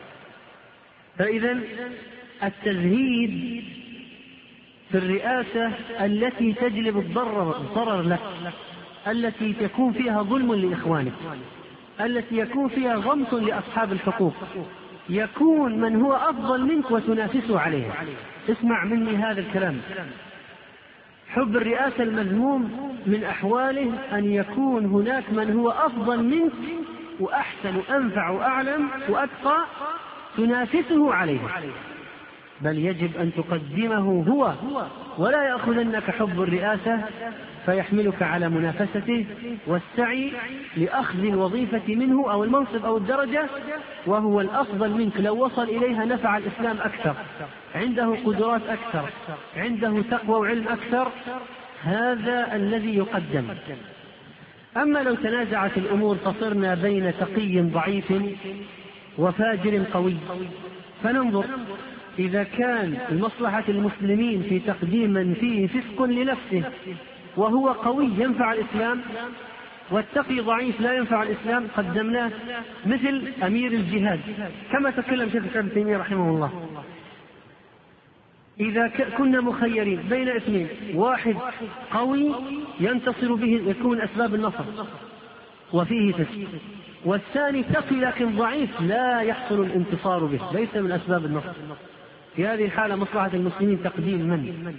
فإذا التزهيد في الرئاسة التي تجلب الضرر لك، التي تكون فيها ظلم لإخوانك، التي يكون فيها غمط لأصحاب الحقوق، يكون من هو أفضل منك وتنافسه عليها. اسمع مني هذا الكلام. حب الرئاسة المذموم من أحواله أن يكون هناك من هو أفضل منك وأحسن وأنفع وأعلم وأتقى تنافسه عليه، بل يجب أن تقدمه هو، ولا يأخذنك حب الرئاسة فيحملك على منافسته والسعي لأخذ الوظيفة منه أو المنصب أو الدرجة وهو الأفضل منك. لو وصل إليها نفع الإسلام أكثر، عنده قدرات أكثر، عنده تقوى وعلم أكثر، هذا الذي يقدم. أما لو تنازعت الأمور فصرنا بين تقي ضعيف وفاجر قوي، فننظر إذا كان لمصلحة المسلمين في تقديم من فيه فسق لنفسه وهو قوي ينفع الإسلام والتقي ضعيف لا ينفع الإسلام قدمناه، مثل أمير الجهاد كما تكلم شيخ الإسلام ابن تيمية رحمه الله. إذا كنا مخيرين بين اثنين، واحد قوي ينتصر به يكون أسباب النصر وفيه فسق، والثاني تقي لكن ضعيف لا يحصل الانتصار به ليس من أسباب النصر، في هذه الحالة مصلحة المسلمين تقديم من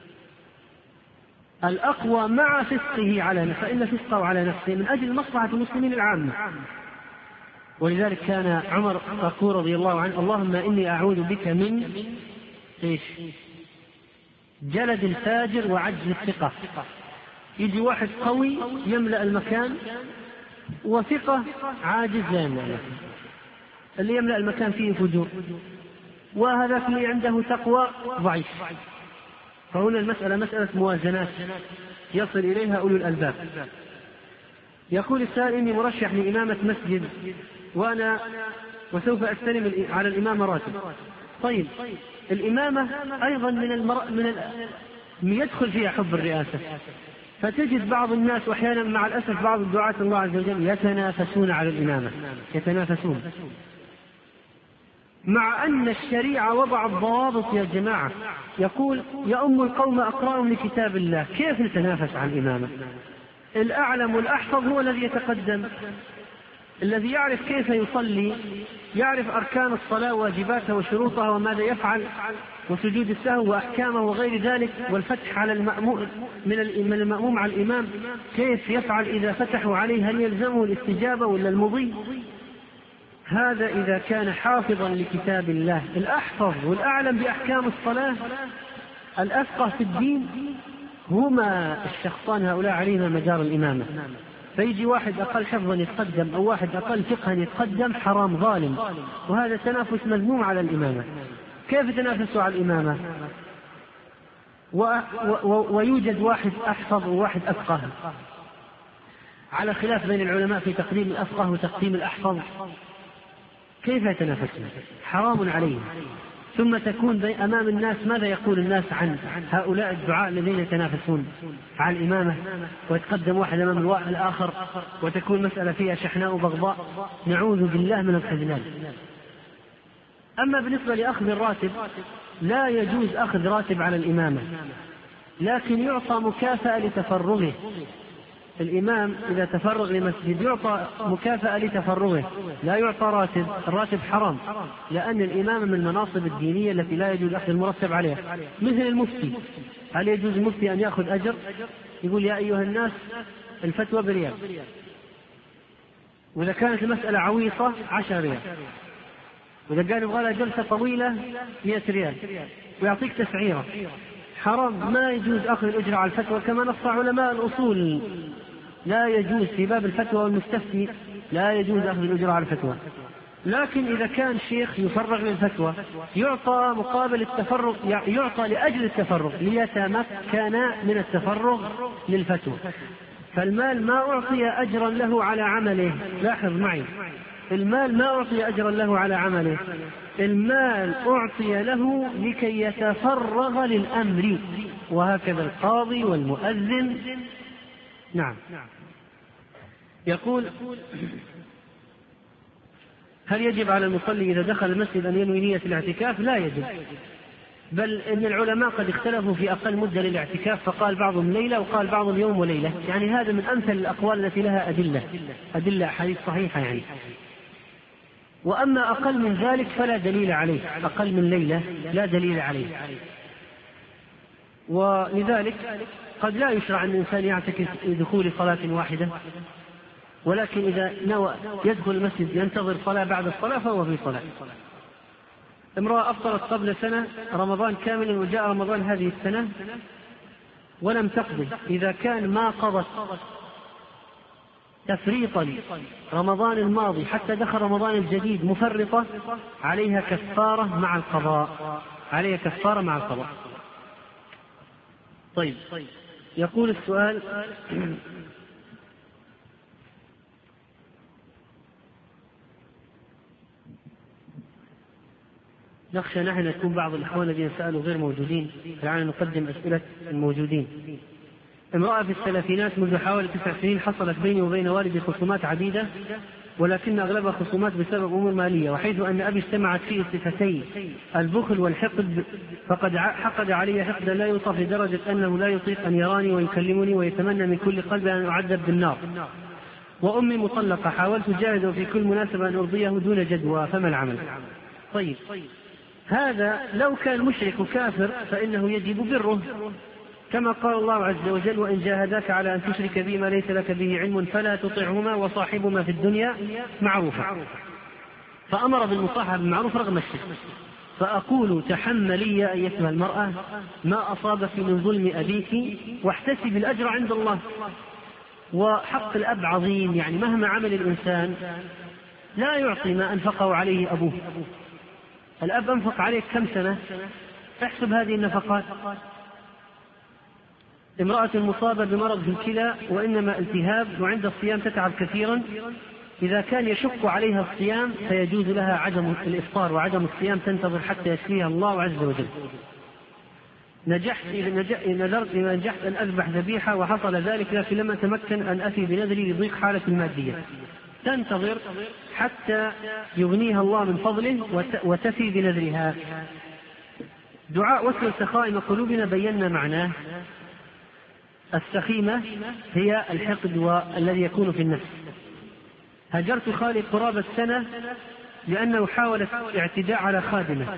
الأقوى مع فسقه على نفسه، فإن فسقه على نفسه من أجل مصلحة المسلمين العامة. ولذلك كان عمر يقول رضي الله عنه: اللهم إني أعوذ بك من جلد الفاجر وعجز الثقة. يجي واحد قوي يملأ المكان وثقة عاجز لا يملأ المكان، اللي يملأ المكان فيه فجور، وهذا اللي عنده تقوى ضعيف. فهنا المسألة مسألة موازنات يصل إليها أولو الألباب. يقول السائل: إني مرشح لإمامة مسجد وسوف أستلم على الإمامة راتب. طيب، الإمامة أيضا يدخل فيها حب الرئاسة، فتجد بعض الناس وأحيانا مع الأسف بعض الدعاة الله عز وجل يتنافسون على الإمامة، يتنافسون، مع أن الشريعة وضع الضوابط يا جماعة. يقول: يؤم القوم أقرأهم لكتاب الله. كيف نتنافس عن الإمامة؟ الأعلم والأحفظ هو الذي يتقدم، الذي يعرف كيف يصلي، يعرف أركان الصلاة وواجباتها وشروطها وماذا يفعل وسجود السهو وأحكامه وغير ذلك، والفتح على المأموم من المأموم على الإمام كيف يفعل إذا فتحوا عليه، هل يلزمه الاستجابة ولا المضي؟ هذا إذا كان حافظا لكتاب الله. الأحفظ والأعلم بأحكام الصلاة الأفقه في الدين هما الشخصان هؤلاء عليهما مجال الإمامة. فيجي واحد أقل حفظا يتقدم أو واحد أقل فقها يتقدم، حرام ظالم، وهذا تنافس مذموم على الإمامة. كيف تنافسوا على الإمامة ويوجد واحد أحفظ وواحد أفقه، على خلاف بين العلماء في تقديم الأفقه وتقديم الأحفظ؟ كيف يتنافسون؟ حرام عليهم. ثم تكون أمام الناس ماذا يقول الناس عن هؤلاء الدعاء الذين يتنافسون على الإمامة، ويتقدم واحد أمام الآخر، وتكون مسألة فيها شحناء وبغضاء، نعوذ بالله من الخذلان. أما بالنسبة لأخذ الراتب، لا يجوز أخذ راتب على الإمامة، لكن يعطى مكافأة لتفرغه. الإمام إذا تفرغ لمسجد يعطى مكافأة لتفرغه، لا يعطى راتب. الراتب حرام، لأن الإمام من المناصب الدينية التي لا يجوز أخذ المرتب عليها. مثل المفتي، هل يجوز المفتي أن يأخذ أجر؟ يقول: يا أيها الناس الفتوى بريال، وإذا كانت المسألة عويصة 10 ريال، وإذا قال يبغى لها جلسة طويلة 100 ريال، ويعطيك تسعيرة. حرام، ما يجوز أخذ الأجرة على الفتوى، كما نص علماء الأصول لا يجوز في باب الفتوى والمستفتي لا يجوز أخذ الأجرة على الفتوى. لكن إذا كان شيخ يفرغ للفتوى يعطى مقابل التفرغ، يعطى لأجل التفرغ ليتمكن من التفرغ للفتوى. فالمال ما أعطي أجرا له على عمله، لاحظ معي، المال ما أعطي أجرا له على عمله، المال أعطي له لكي يتفرغ للأمر، وهكذا القاضي والمؤذن. نعم. يقول: هل يجب على المصلي إذا دخل المسجد أن ينوي نية الاعتكاف؟ لا يجب، بل إن العلماء قد اختلفوا في أقل مدة للاعتكاف، فقال بعضهم ليلة وقال بعضهم يوم وليلة، يعني هذا من أمثل الأقوال التي لها أدلة أحاديث صحيحة يعني. وأما أقل من ذلك فلا دليل عليه، أقل من ليلة لا دليل عليه. ولذلك قد لا يشرع أن الإنسان يعتكف لدخول صلاة واحدة، ولكن إذا نوى يدخل المسجد ينتظر صلاة بعد الصلاة فهو في صلاة. امرأة أفطرت قبل سنة رمضان كاملا وجاء رمضان هذه السنة ولم تقضي، إذا كان ما قضت تفريطا رمضان الماضي حتى دخل رمضان الجديد مفرطة، عليها كفارة مع القضاء، عليها كفارة مع القضاء. طيب، يقول السؤال: نخشى نحن يكون بعض الإخوان الذين سألوا غير موجودين، فلعلنا نقدم أسئلة الموجودين. امرأة في الثلاثينات منذ حوالي 9 سنين حصلت بيني وبين والدي خصومات عديدة ولكن أغلبها خصومات بسبب أمور مالية، وحيث أن أبي اجتمعت فيه صفتين البخل والحقد فقد حقد علي حقدا لا يوصف لدرجة أنه لا يطيق أن يراني ويكلمني ويتمنى من كل قلب أن أعذب بالنار. وأمي مطلقة، حاولت جاهدا في كل مناسبة أن أرضيه دون جدوى، فما العمل؟ طيب، هذا لو كان مشرك كافر فإنه يجب بره، كما قال الله عز وجل: وإن جاهداك على أن تشرك بي ما ليس لك به علم فلا تطعهما وصاحبهما في الدنيا معروفا. فأمر بالمصاحبة بالمعروف رغم الشرك. فأقول: تحملي أيتها المرأة ما أصابك من ظلم أبيك واحتسب الأجر عند الله. وحق الأب عظيم، يعني مهما عمل الإنسان لا يعطي ما أنفقه عليه أبوه. الأب أنفق عليك كم سنة؟ احسب هذه النفقات. امرأة مصابة بمرض في الكلى وإنما التهاب وعند الصيام تتعب كثيرا، إذا كان يشق عليها الصيام فيجوز لها عدم الإفطار وعدم الصيام، تنتظر حتى يشفيها الله عز وجل. إذا نجحت أن أذبح ذبيحة وحصل ذلك، لكن لم أتمكن أن أفي بنذري لضيق حالة المادية، تنتظر حتى يغنيها الله من فضله وتفي بنذرها. دعاء وصل سخائم قلوبنا بينا معناه. السخيمة هي الحقد الذي يكون في النفس. هجرت خالي قرابة سنة لأنه حاول اعتداء على خادمة.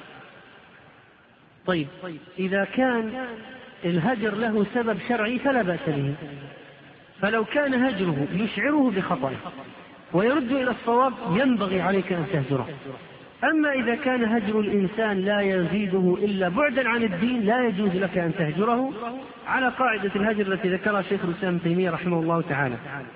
طيب، إذا كان الهجر له سبب شرعي فلا بأس به، فلو كان هجره يشعره بخطأ ويرد إلى الصواب ينبغي عليك أن تهجره. أما إذا كان هجر الإنسان لا يزيده إلا بعدا عن الدين لا يجوز لك أن تهجره، على قاعدة الهجر التي ذكرها شيخ الإسلام ابن تيمية رحمه الله تعالى.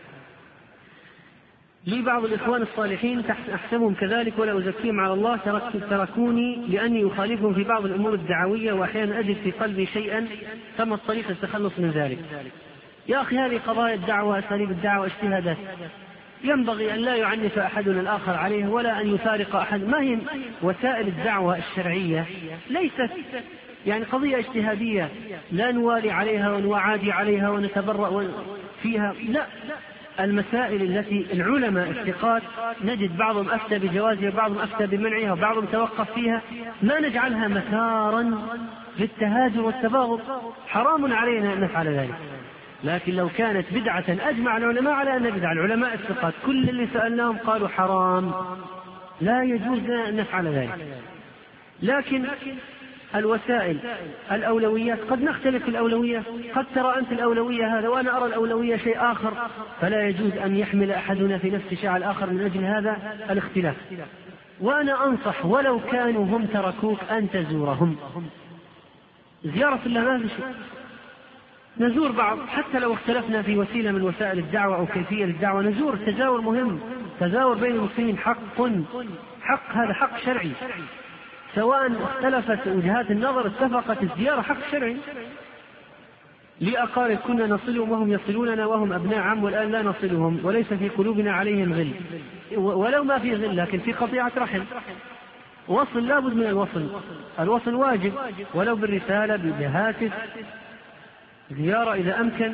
لي بعض الإخوان الصالحين أحسبهم كذلك ولا أزكيهم على الله، تركوني لأني أخالفهم في بعض الأمور الدعوية، وأحيانا أجد في قلبي شيئا، فما الطريقة التخلص من ذلك؟ يا أخي، هذه قضايا الدعوة، أساليب الدعوة اجتهادات، ينبغي أن لا يعنف أحدنا الآخر عليه ولا أن يفارق أحد. ما هي وسائل الدعوة الشرعية؟ ليست يعني قضية اجتهادية لا نوالي عليها ونعادي عليها ونتبرأ فيها، لا. المسائل التي العلماء الثقات نجد بعضهم أفتى بجوازها وبعضهم أفتى بمنعها وبعضهم توقف فيها، ما نجعلها مثارا للتهاجر والتباغض، حرام علينا أن نفعل ذلك. لكن لو كانت بدعة أجمع العلماء على أن بدعة، العلماء الثقات كل اللي سألناهم قالوا حرام، لا يجوز لنا أن نفعل ذلك. لكن الوسائل، الأولويات، قد نختلف في الأولوية، قد ترى أنت الأولوية هذا وأنا أرى الأولوية شيء آخر، فلا يجوز أن يحمل أحدنا في نفس شيء على الآخر من أجل هذا الاختلاف. وأنا أنصح ولو كانوا هم تركوك أن تزورهم. زيارة الله ما في شيء، نزور بعض حتى لو اختلفنا في وسيلة من وسائل الدعوة أو كيفية الدعوة، نزور. التزاور مهم، تزاور بين المسلمين حق، هذا حق شرعي، سواء اختلفت وجهات النظر اتفقت الزيارة حق شرعي. لي أقارب كنا نصلهم وهم يصلوننا وهم أبناء عم، والآن لا نصلهم وليس في قلوبنا عليهم غل، ولو ما في غل لكن في قطيعة رحم. وصل لابد من الوصل واجب، ولو بالرسالة بالهاتف. زيارة إذا أمكن،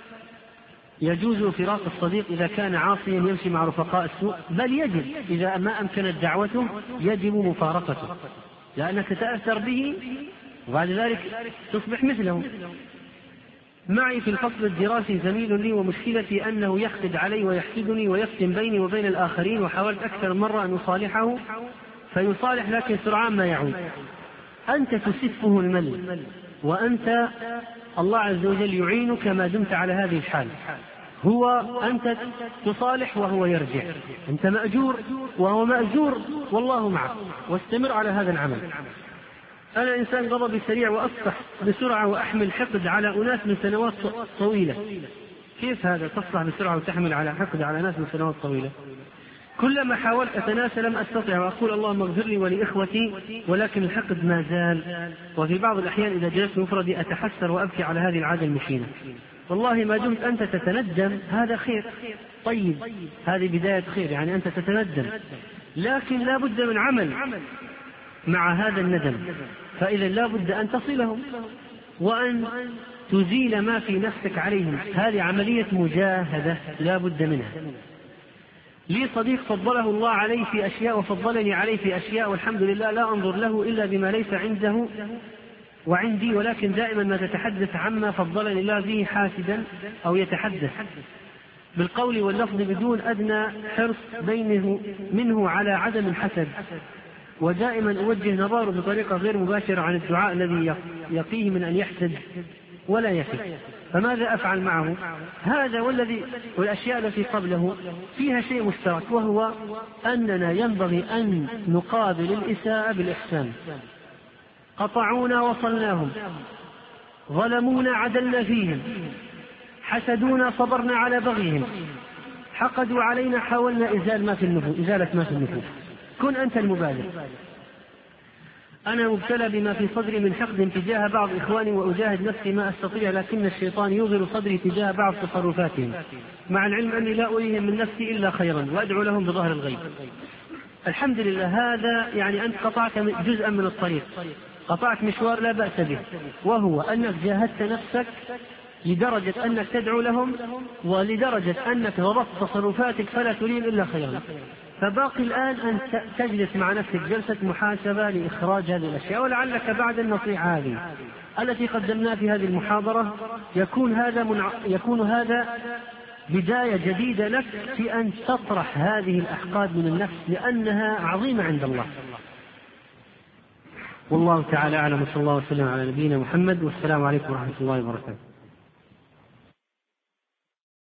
يجوز فراق الصديق إذا كان عاصيا يمشي مع رفقاء السوء، بل يجب إذا ما أمكنت دعوته يجب مفارقته، لأنك تأثر به وبعد ذلك تصبح مثله. معي في الفصل الدراسي زميل لي، ومشكلتي أنه يحقد علي ويحسدني ويفتن بيني وبين الآخرين، وحاولت أكثر مرة أن أصالحه فيصالح لكن سرعان ما يعود. أنت تسفه المل، وأنت الله عز وجل يعينك ما دمت على هذه الحال. أنت تصالح وهو يرجع، أنت مأجور وهو مأجور، والله معك، واستمر على هذا العمل. أنا إنسان غضبي سريع وأصفح بسرعة وأحمل حقد على أناس من سنوات طويلة. كيف هذا؟ تصفح بسرعة وتحمل على حقد على ناس من سنوات طويلة؟ كلما حاولت أتناسى لم أستطع، وأقول اللهم اغفر لي ولإخوتي، ولكن الحقد ما زال. وفي بعض الأحيان إذا جلست مفردي أتحسر وأبكي على هذه العادة المشينة. والله ما دمت أنت تتندم هذا خير، طيب، هذه بداية خير، يعني أنت تتندم، لكن لا بد من عمل مع هذا الندم. فإذا لا بد أن تصلهم وأن تزيل ما في نفسك عليهم، هذه عملية مجاهدة لا بد منها. لي صديق فضله الله عليه في أشياء وفضلني عليه في أشياء، والحمد لله لا أنظر له إلا بما ليس عنده وعندي، ولكن دائما ما تتحدث عما فضلني الله به حاسدا أو يتحدث بالقول واللفظ بدون أدنى حرص منه على عدم الحسد، ودائما أوجه نظاره بطريقة غير مباشرة عن الدعاء الذي يقيه من أن يحسد ولا يفي. فماذا أفعل معه؟ هذا والأشياء التي قبله فيها شيء مشترك، وهو أننا ينبغي أن نقابل الإساءة بالإحسان. قطعونا وصلناهم، ظلمونا عدلنا فيهم، حسدونا صبرنا على بغيهم، حقدوا علينا حاولنا إزالة ما في النفوس. كن أنت المبادر. أنا مبتلى بما في صدري من حقد تجاه بعض إخواني، وأجاهد نفسي ما أستطيع، لكن الشيطان يوغل صدري تجاه بعض تصرفاتهم، مع العلم أني لا أريهم من نفسي إلا خيرا، وأدعو لهم بظهر الغيب. الحمد لله. هذا يعني أنت قطعت جزءا من الطريق، قطعت مشوار لا بأس به، وهو أنك جاهدت نفسك لدرجة أنك تدعو لهم، ولدرجة أنك ضبطت تصرفاتك فلا تريد إلا خيرا. فباقي الآن أن تجلس مع نفسك جلسة محاسبة لإخراج هذه الأشياء، ولعلك بعد النصيحة هذه التي قدمناها في هذه المحاضرة يكون هذا بداية جديدة لك في أن تطرح هذه الأحقاد من النفس، لأنها عظيمة عند الله. والله تعالى أعلم، وصلى الله وسلم على نبينا محمد، والسلام عليكم ورحمة الله وبركاته.